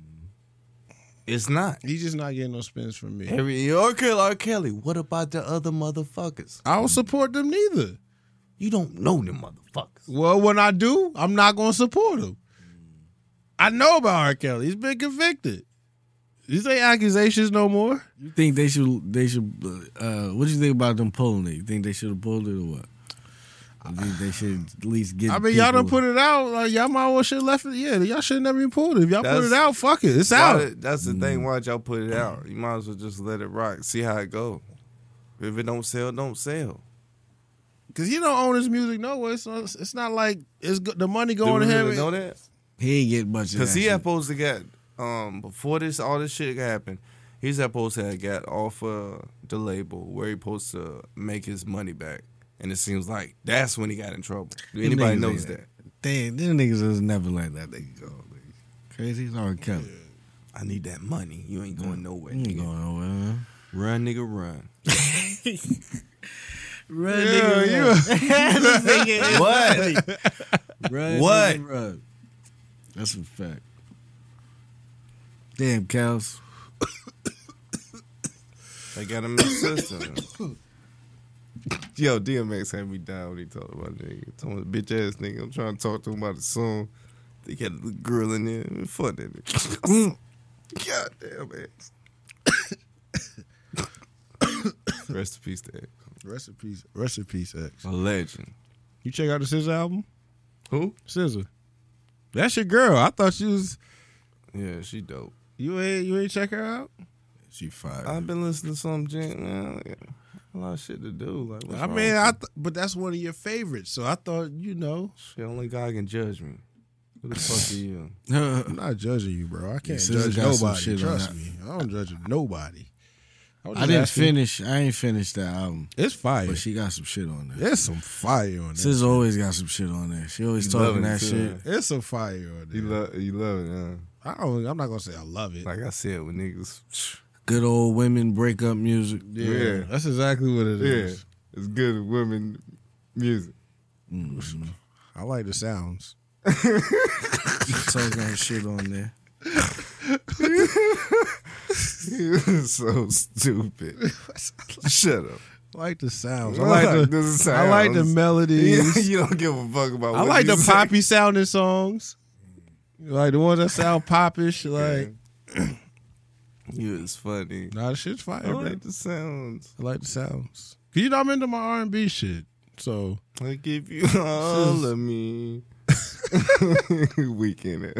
It's not. He's just not getting no spins from me. R. Kelly. What about the other motherfuckers? I don't support them neither. You don't know them motherfuckers. Well, when I do, I'm not going to support him. I know about R. Kelly. He's been convicted. These ain't accusations no more. You think they should what do you think about them pulling it? You think they should have pulled it or what? They should at least get. I mean, y'all done people- put it out. Like y'all might well should left it. Yeah, y'all should never even pulled it. If y'all put That's- it out, fuck it. It's out. That's the thing. Why y'all put it out? You might as well just let it rock. See how it go. If it don't sell, don't sell. Cause you don't own his music no way. So it's not like it's the money Do going we to him. really know that? He ain't get much of that. Because he shit. had supposed to get before all this shit happened. He's supposed to have got off the label where he supposed to make his money back, and it seems like that's when he got in trouble. Anybody niggas knows ain't that? Damn, them niggas just never let that nigga go. Nigga. Crazy, it's already kept. I need that money. You ain't going nowhere. You ain't Nigga. going nowhere, man. Run, nigga, run. Run, Yeah, nigga, What? run. What? Nigga, run. That's a fact. Damn, Kels. They got him in the system. Yo, DMX had me down when he talked about nigga. Told me bitch ass nigga. I'm trying to talk to him about the song. They got a little girl in there. Man, fuck that nigga. God damn man. Rest in peace to X. Rest in peace. Rest in peace, X. A legend. You check out the SZA album? Who? SZA. That's your girl. I thought she was. Yeah, she dope. You ain't check her out? She fired. I've been listening to some gent, man. I got a lot of shit to do. Like, what's I wrong mean, with you? but that's one of your favorites. So I thought, Shit, only God can judge me. Who the fuck are you? I'm not judging you, bro. I can't SZA judge got some nobody. shit on Trust that. me. I don't judge nobody. was I just didn't asking. finish. I ain't finished that album, It's fire. but she got some shit on there. There's some fire on there. SZA always got some shit on there. She always You talking loving that it, shit. too, There's some fire on there. You love it, huh? I'm not gonna say I love it. Like I said, with niggas. Good old women breakup music. yeah, that's exactly what it is. It's good at women music. I like the sounds. Talking that shit on there. You're so stupid. Shut up. I like the sounds. I I like like the. the I like the sounds. melodies. You don't give a fuck about. I what like you the say. poppy sounding songs. Like the ones that sound popish. Like, You is funny. nah, the shit's fire, I bro. like the sounds. I like the sounds. Cause you know I'm into my R&B shit. So I give you all of me. Weekend.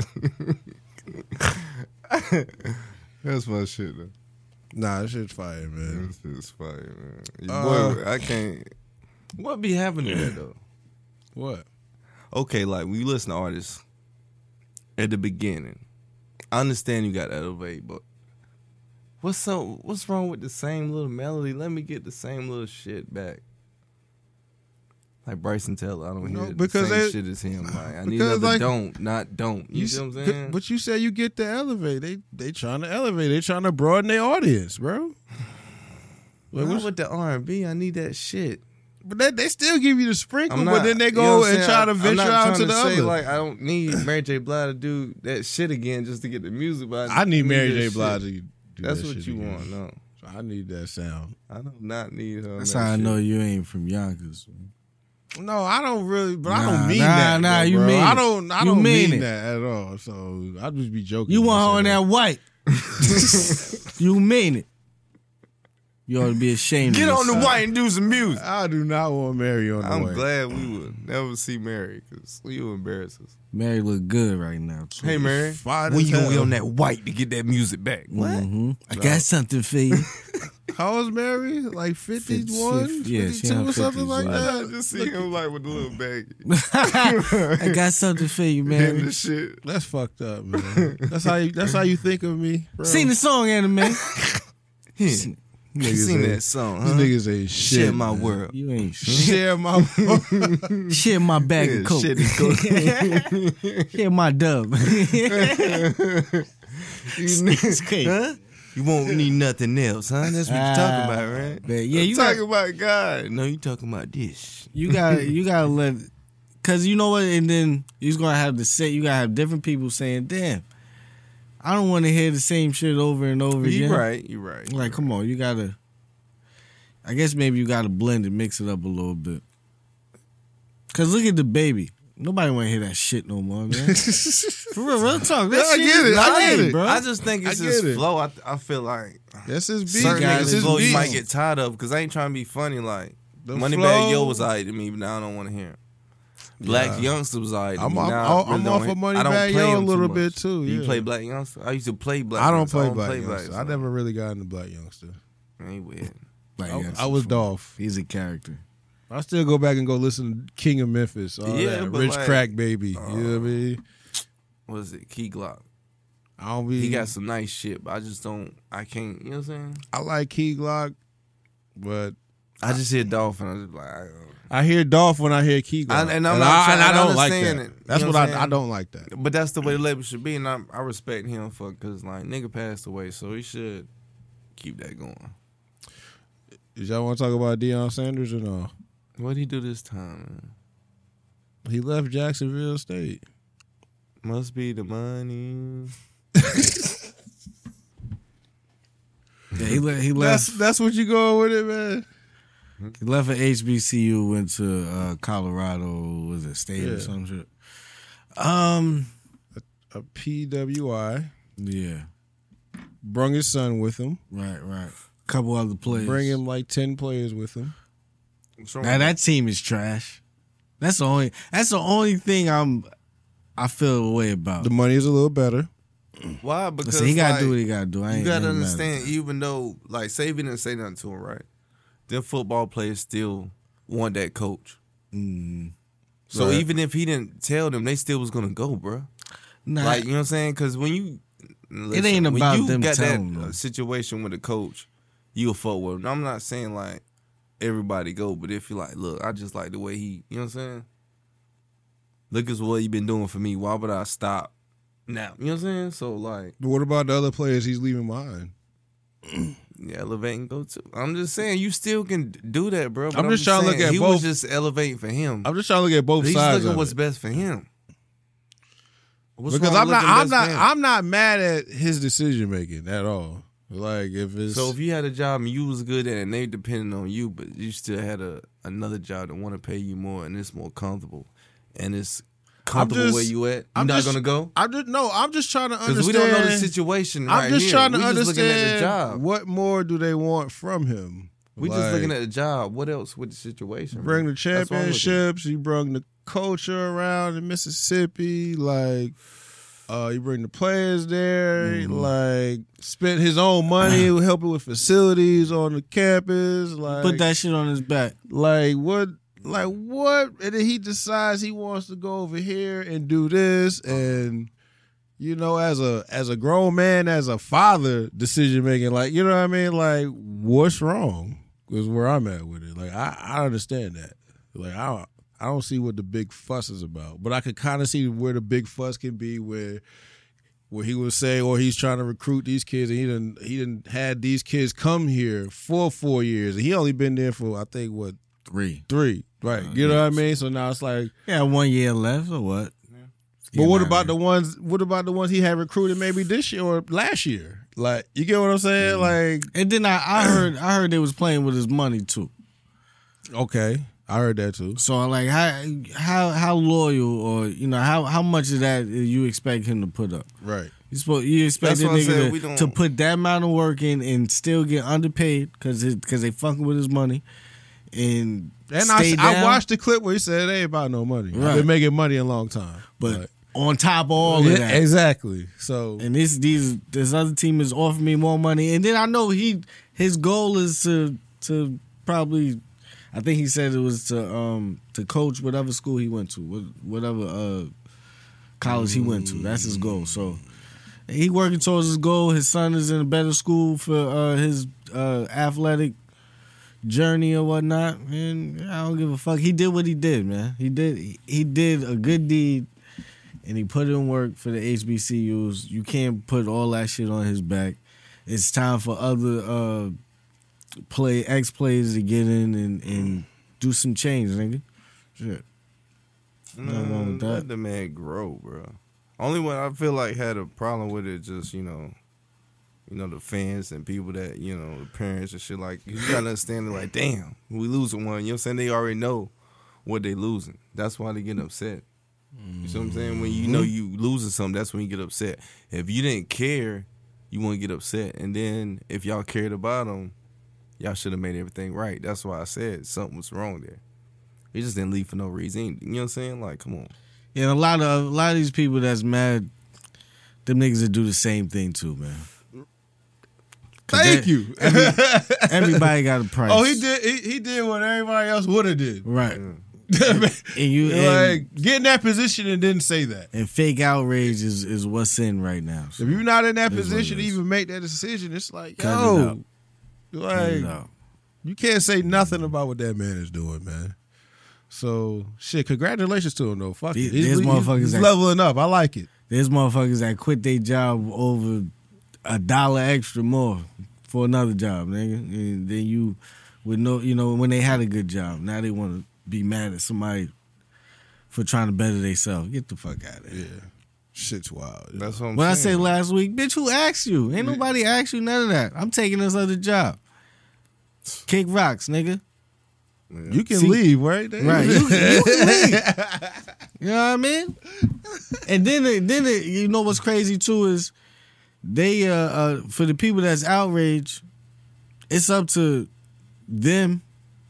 That's my shit though. nah, that shit's fire, man. This is fire, man. Your boy, I can't. What be happening there though? What? Okay, like when you listen to artists at the beginning, I understand you got to elevate, but what's wrong with the same little melody? Let me get the same little shit back. Like Bryson Tiller, I don't No, hear because the same they- shit as him. Like I need because, another like, don't, not don't. You see what I'm saying? But you said you get to elevate. They trying to elevate. They trying to broaden their audience, bro. Like, Not what's- with the R&B, I need that shit. but they still give you the sprinkle, I'm but not, then they you know go what I'm and saying? try to I'm venture not out trying to the say, other. Like I don't need Mary J. Blige to do that shit again just to get the music. But I need Mary J. that Blige shit. to do That's that what shit you again. want, no. I need that sound. I do not need her. on That's that how I shit. know you ain't from Yonkers. No, I don't really, but I Nah, don't mean nah, that. nah, though, you bro. mean I it. don't. I You don't mean mean it. that at all. So I just be joking. You when I want say her on that white. You mean it. You ought to be ashamed Get of on the yourself. white and do some music. I do not want Mary on the I'm white. glad we would never see Mary because you embarrass us. Mary look good right now. Too. Hey, Mary, Fine when as you gonna hell. get on that white to get that music back? What? I got something for you. How old is Mary? Like 51, Yeah, she 52 in her or something 50s, like right. that. I just see him like with the little baggie I got something for you, and Mary. the shit. That's fucked up, man. That's how you think of me, bro. Sing the song, Anime. Yeah. Niggas You seen ain't- that song, These huh? niggas ain't shit. Share my man. world. You ain't shit. Share my. Share my bag Yeah, of coke. shit is cool. Share my dub. Huh? You won't need nothing else, huh? That's what you're talking about, right? But yeah, you talking got, about God. No, you talking about this. you gotta let, cause you know what, and then you're gonna have to say, you gotta have different people saying, "Damn, I don't want to hear the same shit over and over again." You're right. Like, come on, you gotta. I guess maybe you gotta blend it, mix it up a little bit. Cause look at the baby. Nobody want to hear that shit no more, man. For real talk. That I shit get is it. I lame, get it. bro. I just think it's I his get it. flow. I feel like That's his beat. certain guys niggas' His flow you beat. might get tired of because I ain't trying to be funny. Like Moneybag Yo was alright to me, but now I don't want to hear him. Black Youngster was alright to I'm me. off- Now I'm off of Moneybagg Yo a little bit, too, You yeah. play Black Youngster? I used to play Black I don't Youngster. play Black Youngster. I never really got into Black Youngster. Ain't weird. Like, I was Dolph. He's a character. I still go back and go listen to King of Memphis. All Yeah, that. but Rich like- Crack Baby. You know what I mean? What is it? Key Glock. I don't be. He got some nice shit, but I can't, you know what I'm saying? I like Key Glock, but I just hear Dolphin. I just like, I hear Dolph when I hear Key Glock. And I'm not trying I to don't like understand that. it. That's You know what what I'm I saying? don't like that. but that's the way the label should be, and I respect him for, because like nigga passed away, so he should keep that going. Did y'all want to talk about Deion Sanders or no? What'd he do this time, man? He left Jacksonville State. Must be the money. Yeah, he left. That's what you going with it, man. He left at HBCU, went to Colorado. Was it State or Yeah. some shit? A PWI. Yeah, Brung his son with him. right. Couple other players. Bring him like 10 players with him. Now that team is trash. That's the only thing I feel a way about. The money is a little better. Why? Because Listen, he gotta like, do what he gotta do. You gotta understand, even though like Saban didn't say nothing to him, right? Them football players still want that coach. So Right. even if he didn't tell them, they still was gonna go, bro. Nah, Like, you know what I'm saying? Because when you ain't when about you them got telling that them. situation with a coach, you'll fuck with him. I'm not saying like everybody go, but if you're like, look, I just like the way he, you know what I'm saying? Look at what he been doing for me. Why would I stop now? You know what I'm saying? So like, But what about the other players he's leaving behind? yeah, elevate and go too. I'm just saying you still can do that, bro. But I'm just trying to look saying, at he both. was just elevating for him. I'm just trying to look at both He's sides looking of what's it. best for him. What's Because wrong with looking best for him? I'm not mad at his decision making at all. Like if it's So if you had a job and you was good at it and they depended on you, but you still had another job that want to pay you more and it's more comfortable and it's comfortable where you at, you're not gonna go? I'm just trying to understand. Because we don't know the situation right I'm just here. trying to we just looking at the understand job. what more do they want from him. We just looking at the job. What else with the situation? bring bro? the That's what I'm looking at. championships. You bring the culture around in Mississippi. Like you bring the players there. Like spent his own money helping with facilities on the campus. Like put that shit on his back. Like what? And then he decides he wants to go over here and do this, and you know, as a grown man, as a father, decision making, like, you know what I mean? Like, what's wrong? Is where I'm at with it. Like, I understand that. Like, I don't see what the big fuss is about, but I could kind of see where the big fuss can be, where he would say, or he's trying to recruit these kids, and he didn't had these kids come here for 4 years, and he only been there for, I think, what, 3. right? You know what I mean? So now it's like, Yeah, 1 year left or what? but what about the ones? What about the ones he had recruited maybe this year or last year? Like, you get what I'm saying? Like, And then I heard they was playing with his money too. okay, I heard that too. So like how loyal, or you know, how much of that you expect him to put up? Right. You expect That's that what I'm saying, we nigga don't- to put that amount of work in and still get underpaid because they fucking with his money and stay I down? watched the clip where he said it ain't about no money. I've Right. been making money a long time, But on top of all yeah, of that, exactly. So and this other team is offering me more money, and then I know his goal is to probably, I think he said it was to coach whatever school he went to, whatever college he went to. That's his goal. So he working towards his goal. His son is in a better school for his athletic journey or whatnot. And I don't give a fuck. He did what he did, man. He did a good deed. And he put in work for the HBCUs. You can't put all that shit on his back. It's time for other ex-players to get in and do some change, nigga. Shit. Nothing wrong with that. Let the man grow, bro. Only one I feel like had a problem with it, just you know, the fans and people that the parents and shit. Like, you gotta understand it. Like, damn, we losing one. You know what I'm saying? They already know what they losing. That's why they get upset. You see what I'm saying? When you know you losing something, that's when you get upset. If you didn't care, you won't get upset. And then if y'all cared about them, y'all should have made everything right. That's why I said something was wrong there. He just didn't leave for no reason. You know what I'm saying? Like, come on. Yeah, and a lot of these people that's mad, them niggas that do the same thing too, man. Thank you. Everybody got a price. Oh, he did. He did what everybody else would have did. Right. And you like get in that position and didn't say that. And fake outrage is what's in right now. So If you're not in that It is position what to it is. even make that decision, it's like, Cut it out. yo, Cut it like out. you can't say nothing about what that man is doing, man. So shit, congratulations to him though. Fuck it. These motherfuckers He's that- leveling up. I like it. There's motherfuckers that quit their job over $1 extra more for another job, nigga. And then you would know, when they had a good job, now they want to be mad at somebody for trying to better themselves. Get the fuck out of here. Yeah. Shit's wild. That's what I'm When I saying. said last week, bitch, who asked you? Ain't nobody asked you none of that. I'm taking this other job. Kick rocks, nigga. You can See- leave, right? Right. You can leave. You know what I mean? And then you know what's crazy too is they for the people that's outraged, it's up to them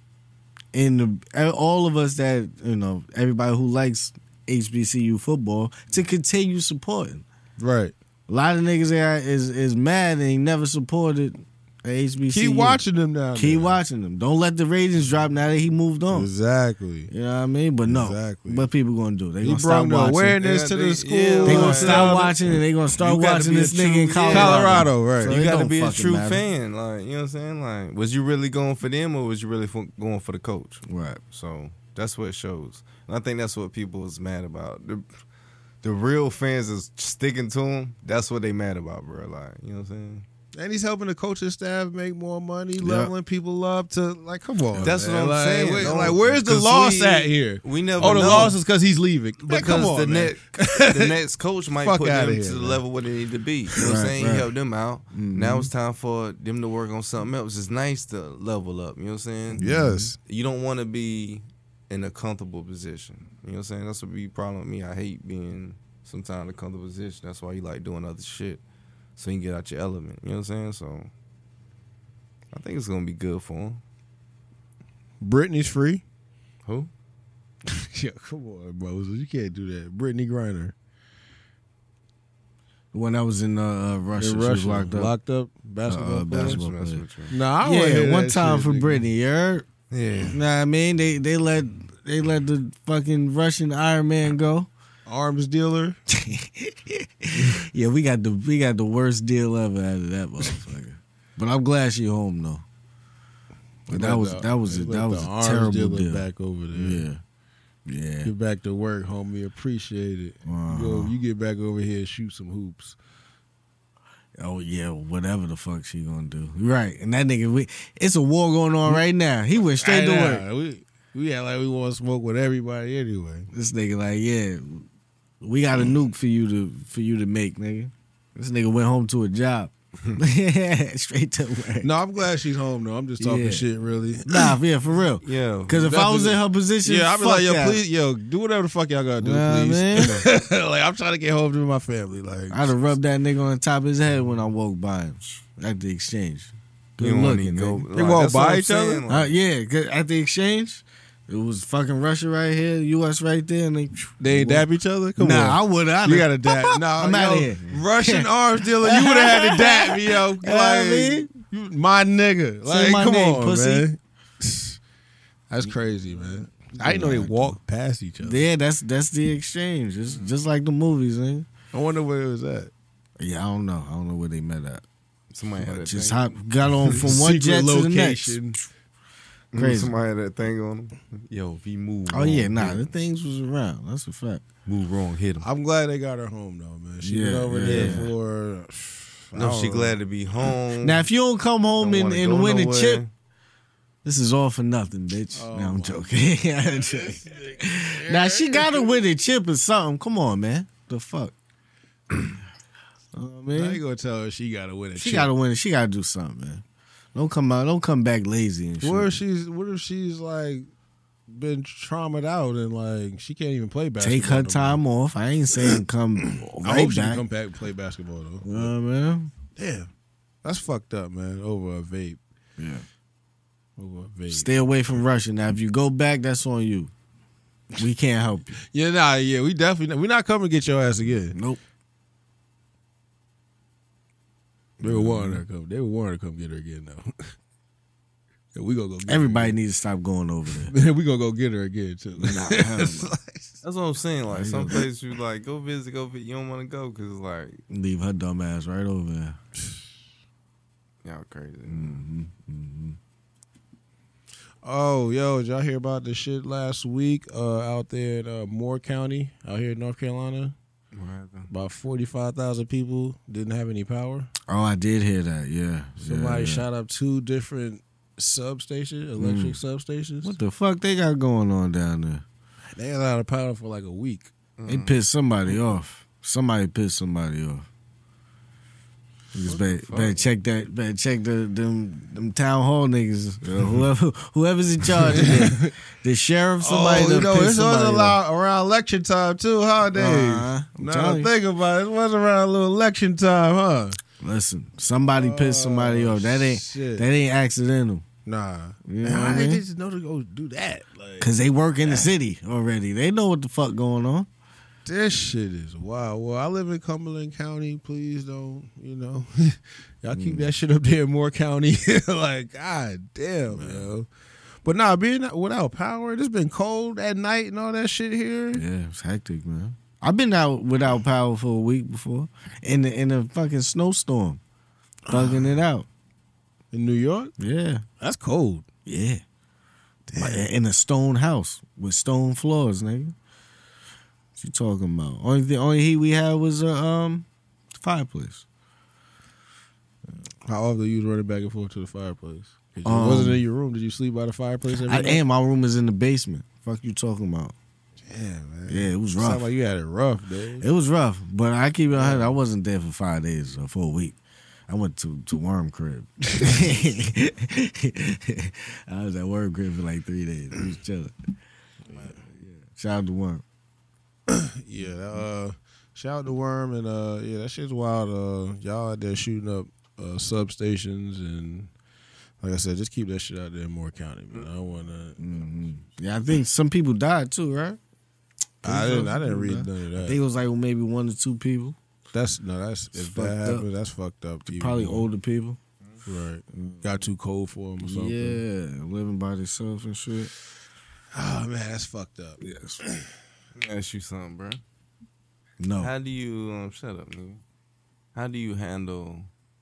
and all of us that, everybody who likes HBCU football to continue supporting. Right. A lot of niggas there is mad and they never supported a HBCU. Keep watching them now. Keep watching them. Don't let the ratings drop now that he moved on. Exactly. You know what I mean? But no. Exactly. What people gonna do? They He gonna stop brought the watching. awareness Yeah, to they- the school. yeah, They gonna like- stop watching and they gonna start You gotta watching be a this nigga in true- Colorado. right. So You it got to don't be a fucking true matter. fan. Like, you know what I'm saying? Like, was you really going for them or was you really going for the coach? Right. So that's what it shows. And I think that's what people is mad about. The real fans is sticking to him. That's what they mad about, bro. Like, you know what I'm saying? And he's helping the coaching staff make more money, leveling people up to like, come on. That's man. what I'm saying. Like, Don't- where's the 'cause loss we- at here? We never Oh, the know. loss is because he's leaving. Man, Because come on, the man. the next coach might Fuck put outta them here, to the man. level where they need to be. You know what I'm Right, saying? right. He helped them out. Now it's time for them to work on something else. It's nice to level up. You know what I'm saying? Yes. You don't want to be in a comfortable position. You know what I'm saying? That's what be the problem with me. I hate being sometimes in a comfortable position. That's why you like doing other shit. So you can get out your element. You know what I'm saying? So I think it's going to be good for him. Brittany's free. Who? Yeah, come on, bro. You can't do that. Brittany Griner. The one that was in Russia, In she was Russia. locked up. Locked up. Basketball. player. basketball Mess player. with you. Nah, I don't wanna hear Yeah, one that time shit, for nigga. Brittany, you heard? Yeah. Know what I mean? They let the fucking Russian Iron Man go. Arms dealer. Yeah, we got the worst deal ever out of that motherfucker. But I'm glad she home though. But that was a arms terrible dealer deal. back over there. Yeah. Yeah. Get back to work, homie. Appreciate it. You get back over here and shoot some hoops. Oh yeah, whatever the fuck she gonna do. Right. And that nigga, it's a war going on right now. He went straight to work. We act like we want to smoke with everybody anyway. This nigga like, yeah, we got a nuke for you to make, nigga. This nigga went home to a job. Straight to work. No, I'm glad she's home though. I'm just talking Yeah. shit, really. Nah, yeah, for real. Yeah. Because if I was in her position, Yeah, I'd be fuck like, yo, that. please, do whatever the fuck y'all gotta do, Nah, please. Like, I'm trying to get home to my family. Like, I'd have rubbed that nigga on the top of his head when I walked by him at the exchange. Good You don't wanna looking, go. nigga. They walk that's what by I'm each other? saying, like, Yeah, 'cause at the exchange, it was fucking Russia right here, U.S. right there, and they ain't dab each other? Come nah, on. I would have. You got to dab. Nah, I'm outta yo, here. Russian arms dealer, you would have had to dab me, yo. Like, I mean? you, my nigga. Like, my come name, on, pussy. man. That's crazy, man. I didn't know they walked past each other. Yeah, that's the exchange. It's just like the movies, man. I wonder where it was at. Yeah, I don't know. I don't know where they met at. somebody had that Just thing. got on from one Secret jet to the next. location. Crazy. Somebody had that thing on him. Yo, if he moved Oh wrong, yeah, nah, hit the him. things was around. That's a fact. Move wrong, hit him. I'm glad they got her home though, man. She been Yeah, over yeah. there for. I No, don't she know. glad to be home. Now, if you don't come home Don't and, wanna and go win a nowhere. chip, this is all for nothing, bitch. Oh, Now I'm joking. I'm joking. Now she gotta win a chip or something. Come on, man. The fuck. How you man. gonna tell her she gotta win a She chip? gotta win. She gotta do something, man. Don't come back lazy and shit. What if she's like been traumatized out and like she can't even play basketball? Take her no more? time off. I ain't saying come I right hope she can back. come back and play basketball though. Man. Damn, that's fucked up, man. Over a vape. Yeah. over Vegas. Stay away from Russia. Now, if you go back, that's on you. We can't help you. Yeah, we definitely we're not coming to get your ass again. Nope. They were wanting her to come. They were wanting to come get her again though. Yeah, we gonna go. Get Everybody needs to stop going over there. her. We gonna go get her again too. Nah, hell no. That's what I'm saying. Like some places you like go visit. You don't want to go because like Leave her dumb ass right over there. y'all crazy. Oh, yo, did y'all hear about the shit last week out there in Moore County, out here in North Carolina? What happened? About 45,000 people didn't have any power. Oh, I did hear that. Yeah. Somebody yeah. shot up 2 different substations, electric substations. What the fuck they got going on down there? They had out of power for like a week. They pissed somebody off. Somebody pissed somebody off. Niggas better check that. Better check them town hall niggas. Whoever's in charge of that. The sheriff, somebody. Oh, you know, pissed it was somebody a off. lot around election time too, huh, Dave? I'm Now telling I you. think about it, it was around a little election time, huh? Listen, somebody pissed somebody off. That shit. ain't accidental. Nah. You know How what I they mean? just know to go do that? Like, Cause they work in the city already. They know what the fuck going on. this shit is wild. Well, I live in Cumberland County. Please don't, y'all keep that shit up there in Moore County. Like, god damn, yo. But nah, being without power, it's been cold at night and all that shit here. Yeah, it's hectic, man. I've been out without power for a week before in a fucking snowstorm, thugging it out. In New York? Yeah, That's cold. yeah. In a stone house with stone floors, nigga. What you talking about? Only heat we had was a fireplace. How often you was running back and forth to the fireplace? It wasn't in your room. Did you sleep by the fireplace every I night? am. My room is in the basement. Fuck you talking about? Damn, man. Yeah, it was Sound rough. like you had it rough, dude. It was rough, but I keep it 100. I wasn't there for 5 days or for a week. I went to Worm Crib. I was at Worm Crib for like 3 days. We was chilling. Shout out to Worm. Yeah, shout out to Worm and yeah, that shit's wild. Y'all out there shooting up substations and like I said, just keep that shit out there in Moore County, man. I don't wanna Yeah, I think some people died too, right? I didn't read none of I think that. it was like maybe 1 or 2 people. That's if fucked that up. happens, that's fucked up. even Probably more. older people. Right. Got too cold for them or something. Yeah, living by themselves and shit. Oh man, that's fucked up. Yes. Let me ask you something, bro. No. How do you shut up, nigga? How do you handle?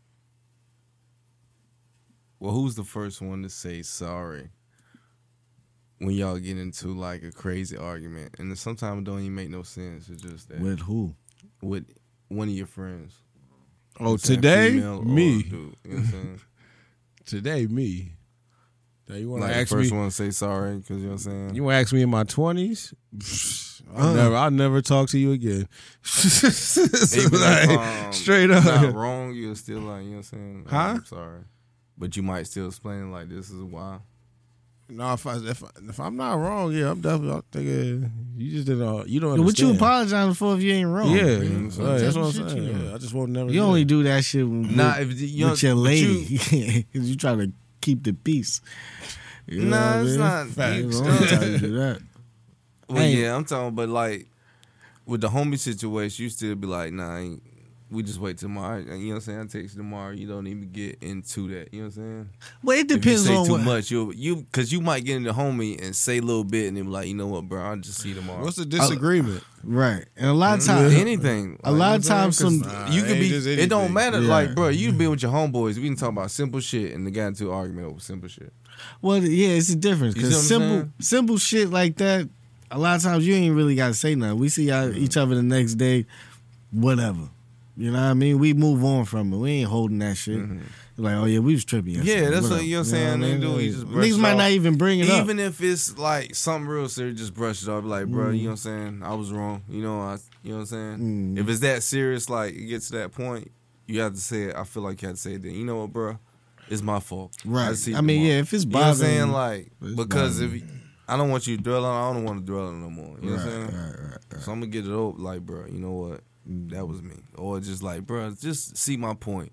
Well, who's the first one to say sorry when y'all get into like a crazy argument? And sometimes it don't even make no sense. It's just that With who? with one of your friends. Oh, I'm saying today female or me. dude, you know what I'm saying? Today me. Now you want to Like the ask first me? one to say sorry because you know what I'm saying. You want to ask me in my 20s? I'll never talk to you again. Even Like, if, straight up. not wrong, you're still like, you know what I'm saying? Huh? I'm sorry. But you might still explain like this is why. No, if I'm not wrong, yeah, I'm definitely thinking you just didn't. You don't understand. What you apologizing for if you ain't wrong? Yeah, You know that's what I'm what I'm saying? saying. Shit you Yeah, I just won't never. You do only it. do that shit with, Nah, if you with your but lady because you try to keep the peace. You know what Nah, I it's mean? not. Facts. That's the only time you do that. Well, Hey. yeah, I'm talking, but like with the homie situation, you still be like, nah, we just wait tomorrow. You know what I'm saying? I text you tomorrow. You don't even get into that. You know what I'm saying? Well, it depends if you say on too what. much, because you might get into homie and say a little bit, and then be like, you know what, bro, I'll just see you tomorrow. What's the disagreement? Right, and a lot of times, Anything. A lot of you know what I'm times saying? some- 'Cause you Nah, could it be. ain't just It don't anything. matter. Yeah. Like, bro, you be with your homeboys. We can talk about simple shit, and they got into an argument over simple shit. Well, yeah, it's a difference You see because what I'm simple shit like that. A lot of times you ain't really got to say nothing. We see each other the next day, whatever. You know what I mean? We move on from it. We ain't holding that shit. Like, oh yeah, we was tripping yesterday. Yeah, that's what Whatever. you're saying. You know They what I do. mean? You just brush Niggas it might off. not even bring it up. Even if it's like something real serious, just brush it off. Like, bro, you know what I'm saying? I was wrong. You know what I'm saying? If it's that serious, like it gets to that point, you have to say it. I feel like you have to say it then. You know what, bro? It's my fault. Right. See you I mean, tomorrow. yeah, if it's You know what I'm bothering saying? you, Like, it's because bothering if I don't want you to dwell on, I don't want to dwell on it no more. You know what I'm saying? Right. So I'm gonna get it over. Like, bro, you know what? That was me. Or just like, bro, just see my point.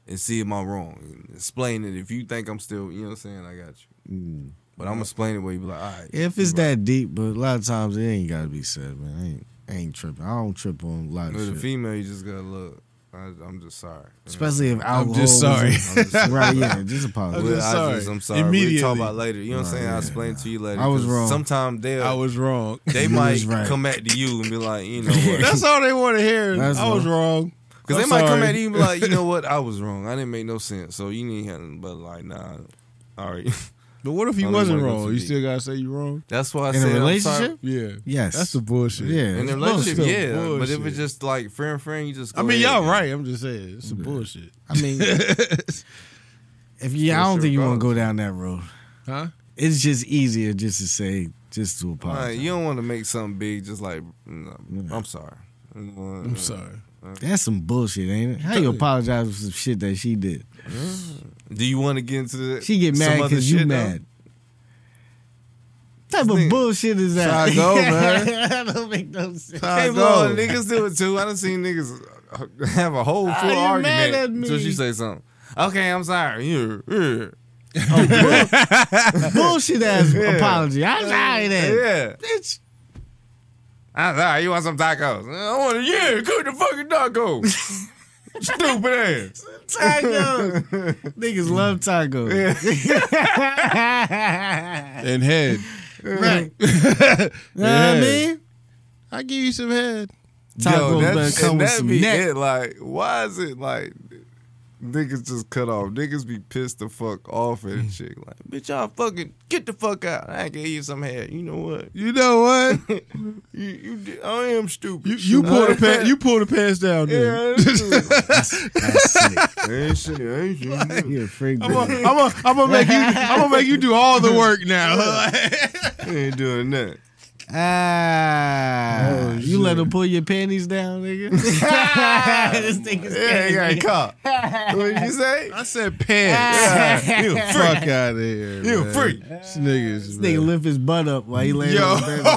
and see if I'm wrong. Explain it. If you think I'm still, you know what I'm saying, I got you. But I'm gonna explain it where you be like, all right. If it's that deep, but a lot of times it ain't gotta be said, man. I ain't tripping. I don't trip on a lot of With a shit. female, you just gotta look. I'm just sorry. Especially if alcohol. just sorry. Right, yeah, just apologize. I'm just sorry. I'm sorry. Immediately. We'll talk about it later. You know what I'm saying? I'll explain to you later. I was 'Cause wrong. Sometimes I was wrong. they You might was right. come back to you and be like, you know what? That's all they want to hear. That's I was wrong. Because they I'm might come sorry. at you and be like, you know what? I was wrong. I didn't make no sense. So you need him. But like, nah. All right. But what if you I don't wasn't wanna go wrong? too You deep. still gotta say you wrong. That's why I In said a I'm sorry. relationship? Yeah. Yes. That's the bullshit. Yeah. In a it's relationship, bullshit. yeah. But if Bullshit. it's just like friend, you just go I mean, ahead. y'all right. I'm just saying. It's some bullshit. I mean, if you, I don't think you want to go down that road. Huh? It's just easier just to say, just to apologize. Right, you don't want to make something big just like, I'm sorry. I'm sorry. That's some bullshit, ain't it? How you apologize for some shit that she did? Do you want to get into the She get some mad other because you shit, though? mad. What type of Nigga. bullshit is that? Try to go, man. That don't make no sense. Hey, boy, niggas do it too. I done seen niggas have a whole full you mad at argument me? until she say something. Okay, I'm sorry. Yeah. Bullshit ass apology. I'm sorry then. Yeah. Bitch. I'm sorry. You want some tacos? I want to, cook the fucking tacos. Stupid ass. Tacos. Niggas love tacos. And head. Right. You know what I mean? I give you some head. Tacos better come with that some be neck. it. Like, why is it like niggas just cut off? Niggas be pissed the fuck off at a chick. Like, bitch, y'all fucking get the fuck out. I gave you some head. You know what? You know what? I am stupid. You pull the pants. You pull the pants down there. Yeah, that's That's sick. ain't shit. Ain't shit. You're a freak. I'm gonna make you do all the work now. Ain't doing that. You let him pull your panties down, nigga. This nigga's Yeah, he got caught. What did you say? I said pants. You a Fuck freak. out of here. You a man. freak. This niggas. Nigga man. lift his butt up while he laying Yo. on the bed.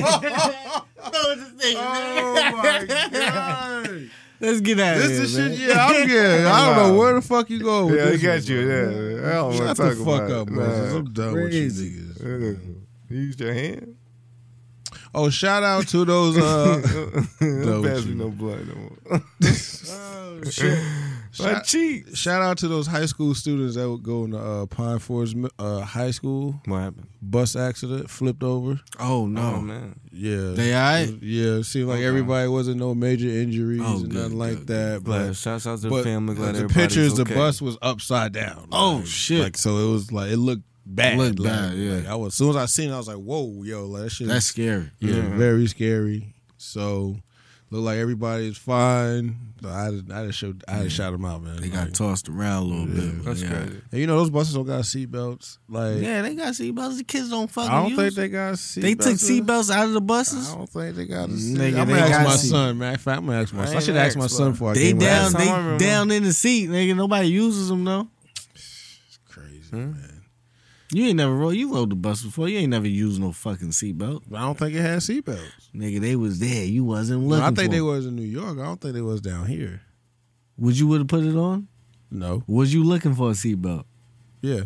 Oh my god. Let's get out of This here, is man. shit. Yeah, I'm good. I don't know where the fuck you going with Yeah, he this. got one, you. bro. Yeah, I don't want Shut to the talk fuck about up, it. Moses. I'm done with you Crazy. niggas. You used your hand? Oh, shout out to those. Don't pass with me you. no blood no more. Oh shit! My cheeks. Shout out to those high school students that would go to Pine Forest High School. What happened? Bus accident, flipped over. Oh no, Oh, man. Yeah, they alright? Yeah, it seemed like everybody wasn't no major injuries Oh, and good, nothing like good, that. Glad. Shouts out to the But family. Glad the everybody's pictures, okay. the bus was upside down. Oh, Like- shit. Like so, it was like it looked bad. Looked like, bad, yeah. Like, as soon as I seen it, I was like, "Whoa, yo, like, that shit." That's scary. yeah, very scary. So, look like everybody is fine. So I had to shout them out, man. They got Like, tossed around a little bit. That's yeah. crazy. and you know those buses don't got seatbelts. Like, Yeah, they got seatbelts. The kids don't fucking I don't use think them. they got seatbelts. They took seatbelts out of the buses. I don't think they got a Nigga, seat. I'm they gonna ask got my seat. son, man. In fact, I'm gonna ask my I son. I ain't should ask my asked, son bro. before I They came down, Last time I remember. they down in the seat, nigga. Nobody uses them though. Crazy, man. You ain't never rode. You rode the bus before. You ain't never used no fucking seatbelt, I don't think it had seatbelts. nigga. They was there. You wasn't No, looking. I think for they 'em. was in New York. I don't think they was down here. Would you would have put it on? No. Was you looking for a seatbelt? Yeah.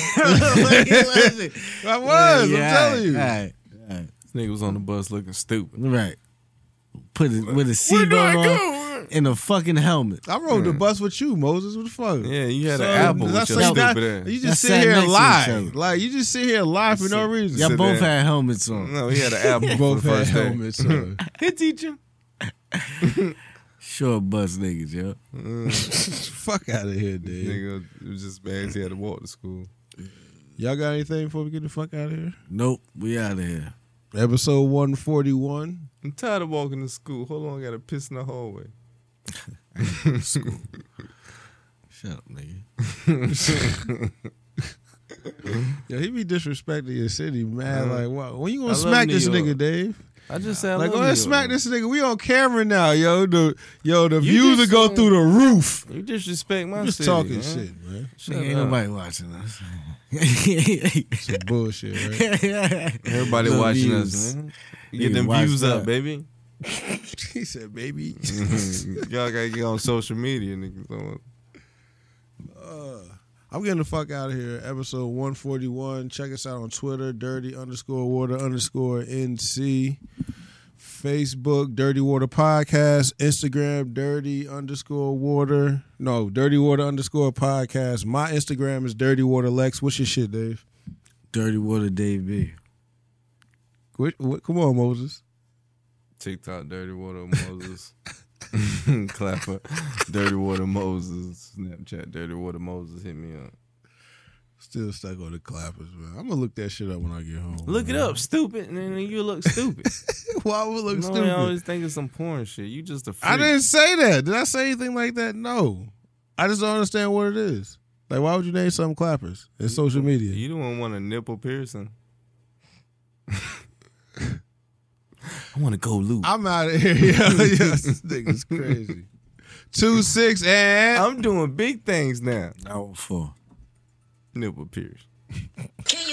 I I was. I'm telling you. All right. This nigga was on the bus looking stupid. Right. Put it with a Where do I seatbelt go? on and a fucking helmet. I rode the bus with you, Moses. What the fuck? Yeah, you had So, an apple that's with your like that- stupid ass. You Y'all just sit sat here next and to each lie. other. Like, you just sit here and lie for no reason. Y'all Sit both there. had helmets on. No, he had an apple for both the had first day. helmets on. Hey, teacher. Short bus niggas, yo. Fuck out of here, dude. Nigga, it was just bad. He had to walk to school. Y'all got anything before we get the fuck out of here? Nope, we out of here. Episode 141. I'm tired of walking to school. Hold on, I got to piss in the hallway. Shut up, nigga. Yeah, he be disrespecting your city, man. Like, wow. When you gonna I love smack New this York. nigga, Dave? I just said, Like, go ahead, smack this nigga. We on camera now, yo. The views will just go saying- through the roof. You disrespect my Just city. talking man. shit, man. Shut Nigga, ain't up. nobody watching us. Some bullshit, right? Everybody The watching views. us, man. You get Nigga, them watch views that. up, baby. He said, baby. Y'all gotta get on social media, niggas. I'm getting the fuck out of here. Episode 141. Check us out on Twitter, dirty_water_NC. Facebook, Dirty Water Podcast. Instagram, dirty_water. No, Dirty Water_podcast. My Instagram is Dirty Water Lex. What's your shit, Dave? Dirty Water Dave B. Come on, Moses. TikTok, Dirty Water Moses. Clapper, Dirty Water Moses. Snapchat, Dirty Water Moses. Hit me up. Still stuck on the clappers, man. I'm gonna look that shit up when I get home. Look it up, stupid, and then you look stupid. Why would look No, stupid? I always think of some porn shit. You just a freak. I didn't say that. Did I say anything like that? No. I just don't understand what it is. Like, why would you name something clappers? It's social media. You don't want a nipple piercing. I want to go loop. I'm out of here. Yeah, this nigga's crazy. 2-6 and I'm doing big things now. Out for. Nipple pierce.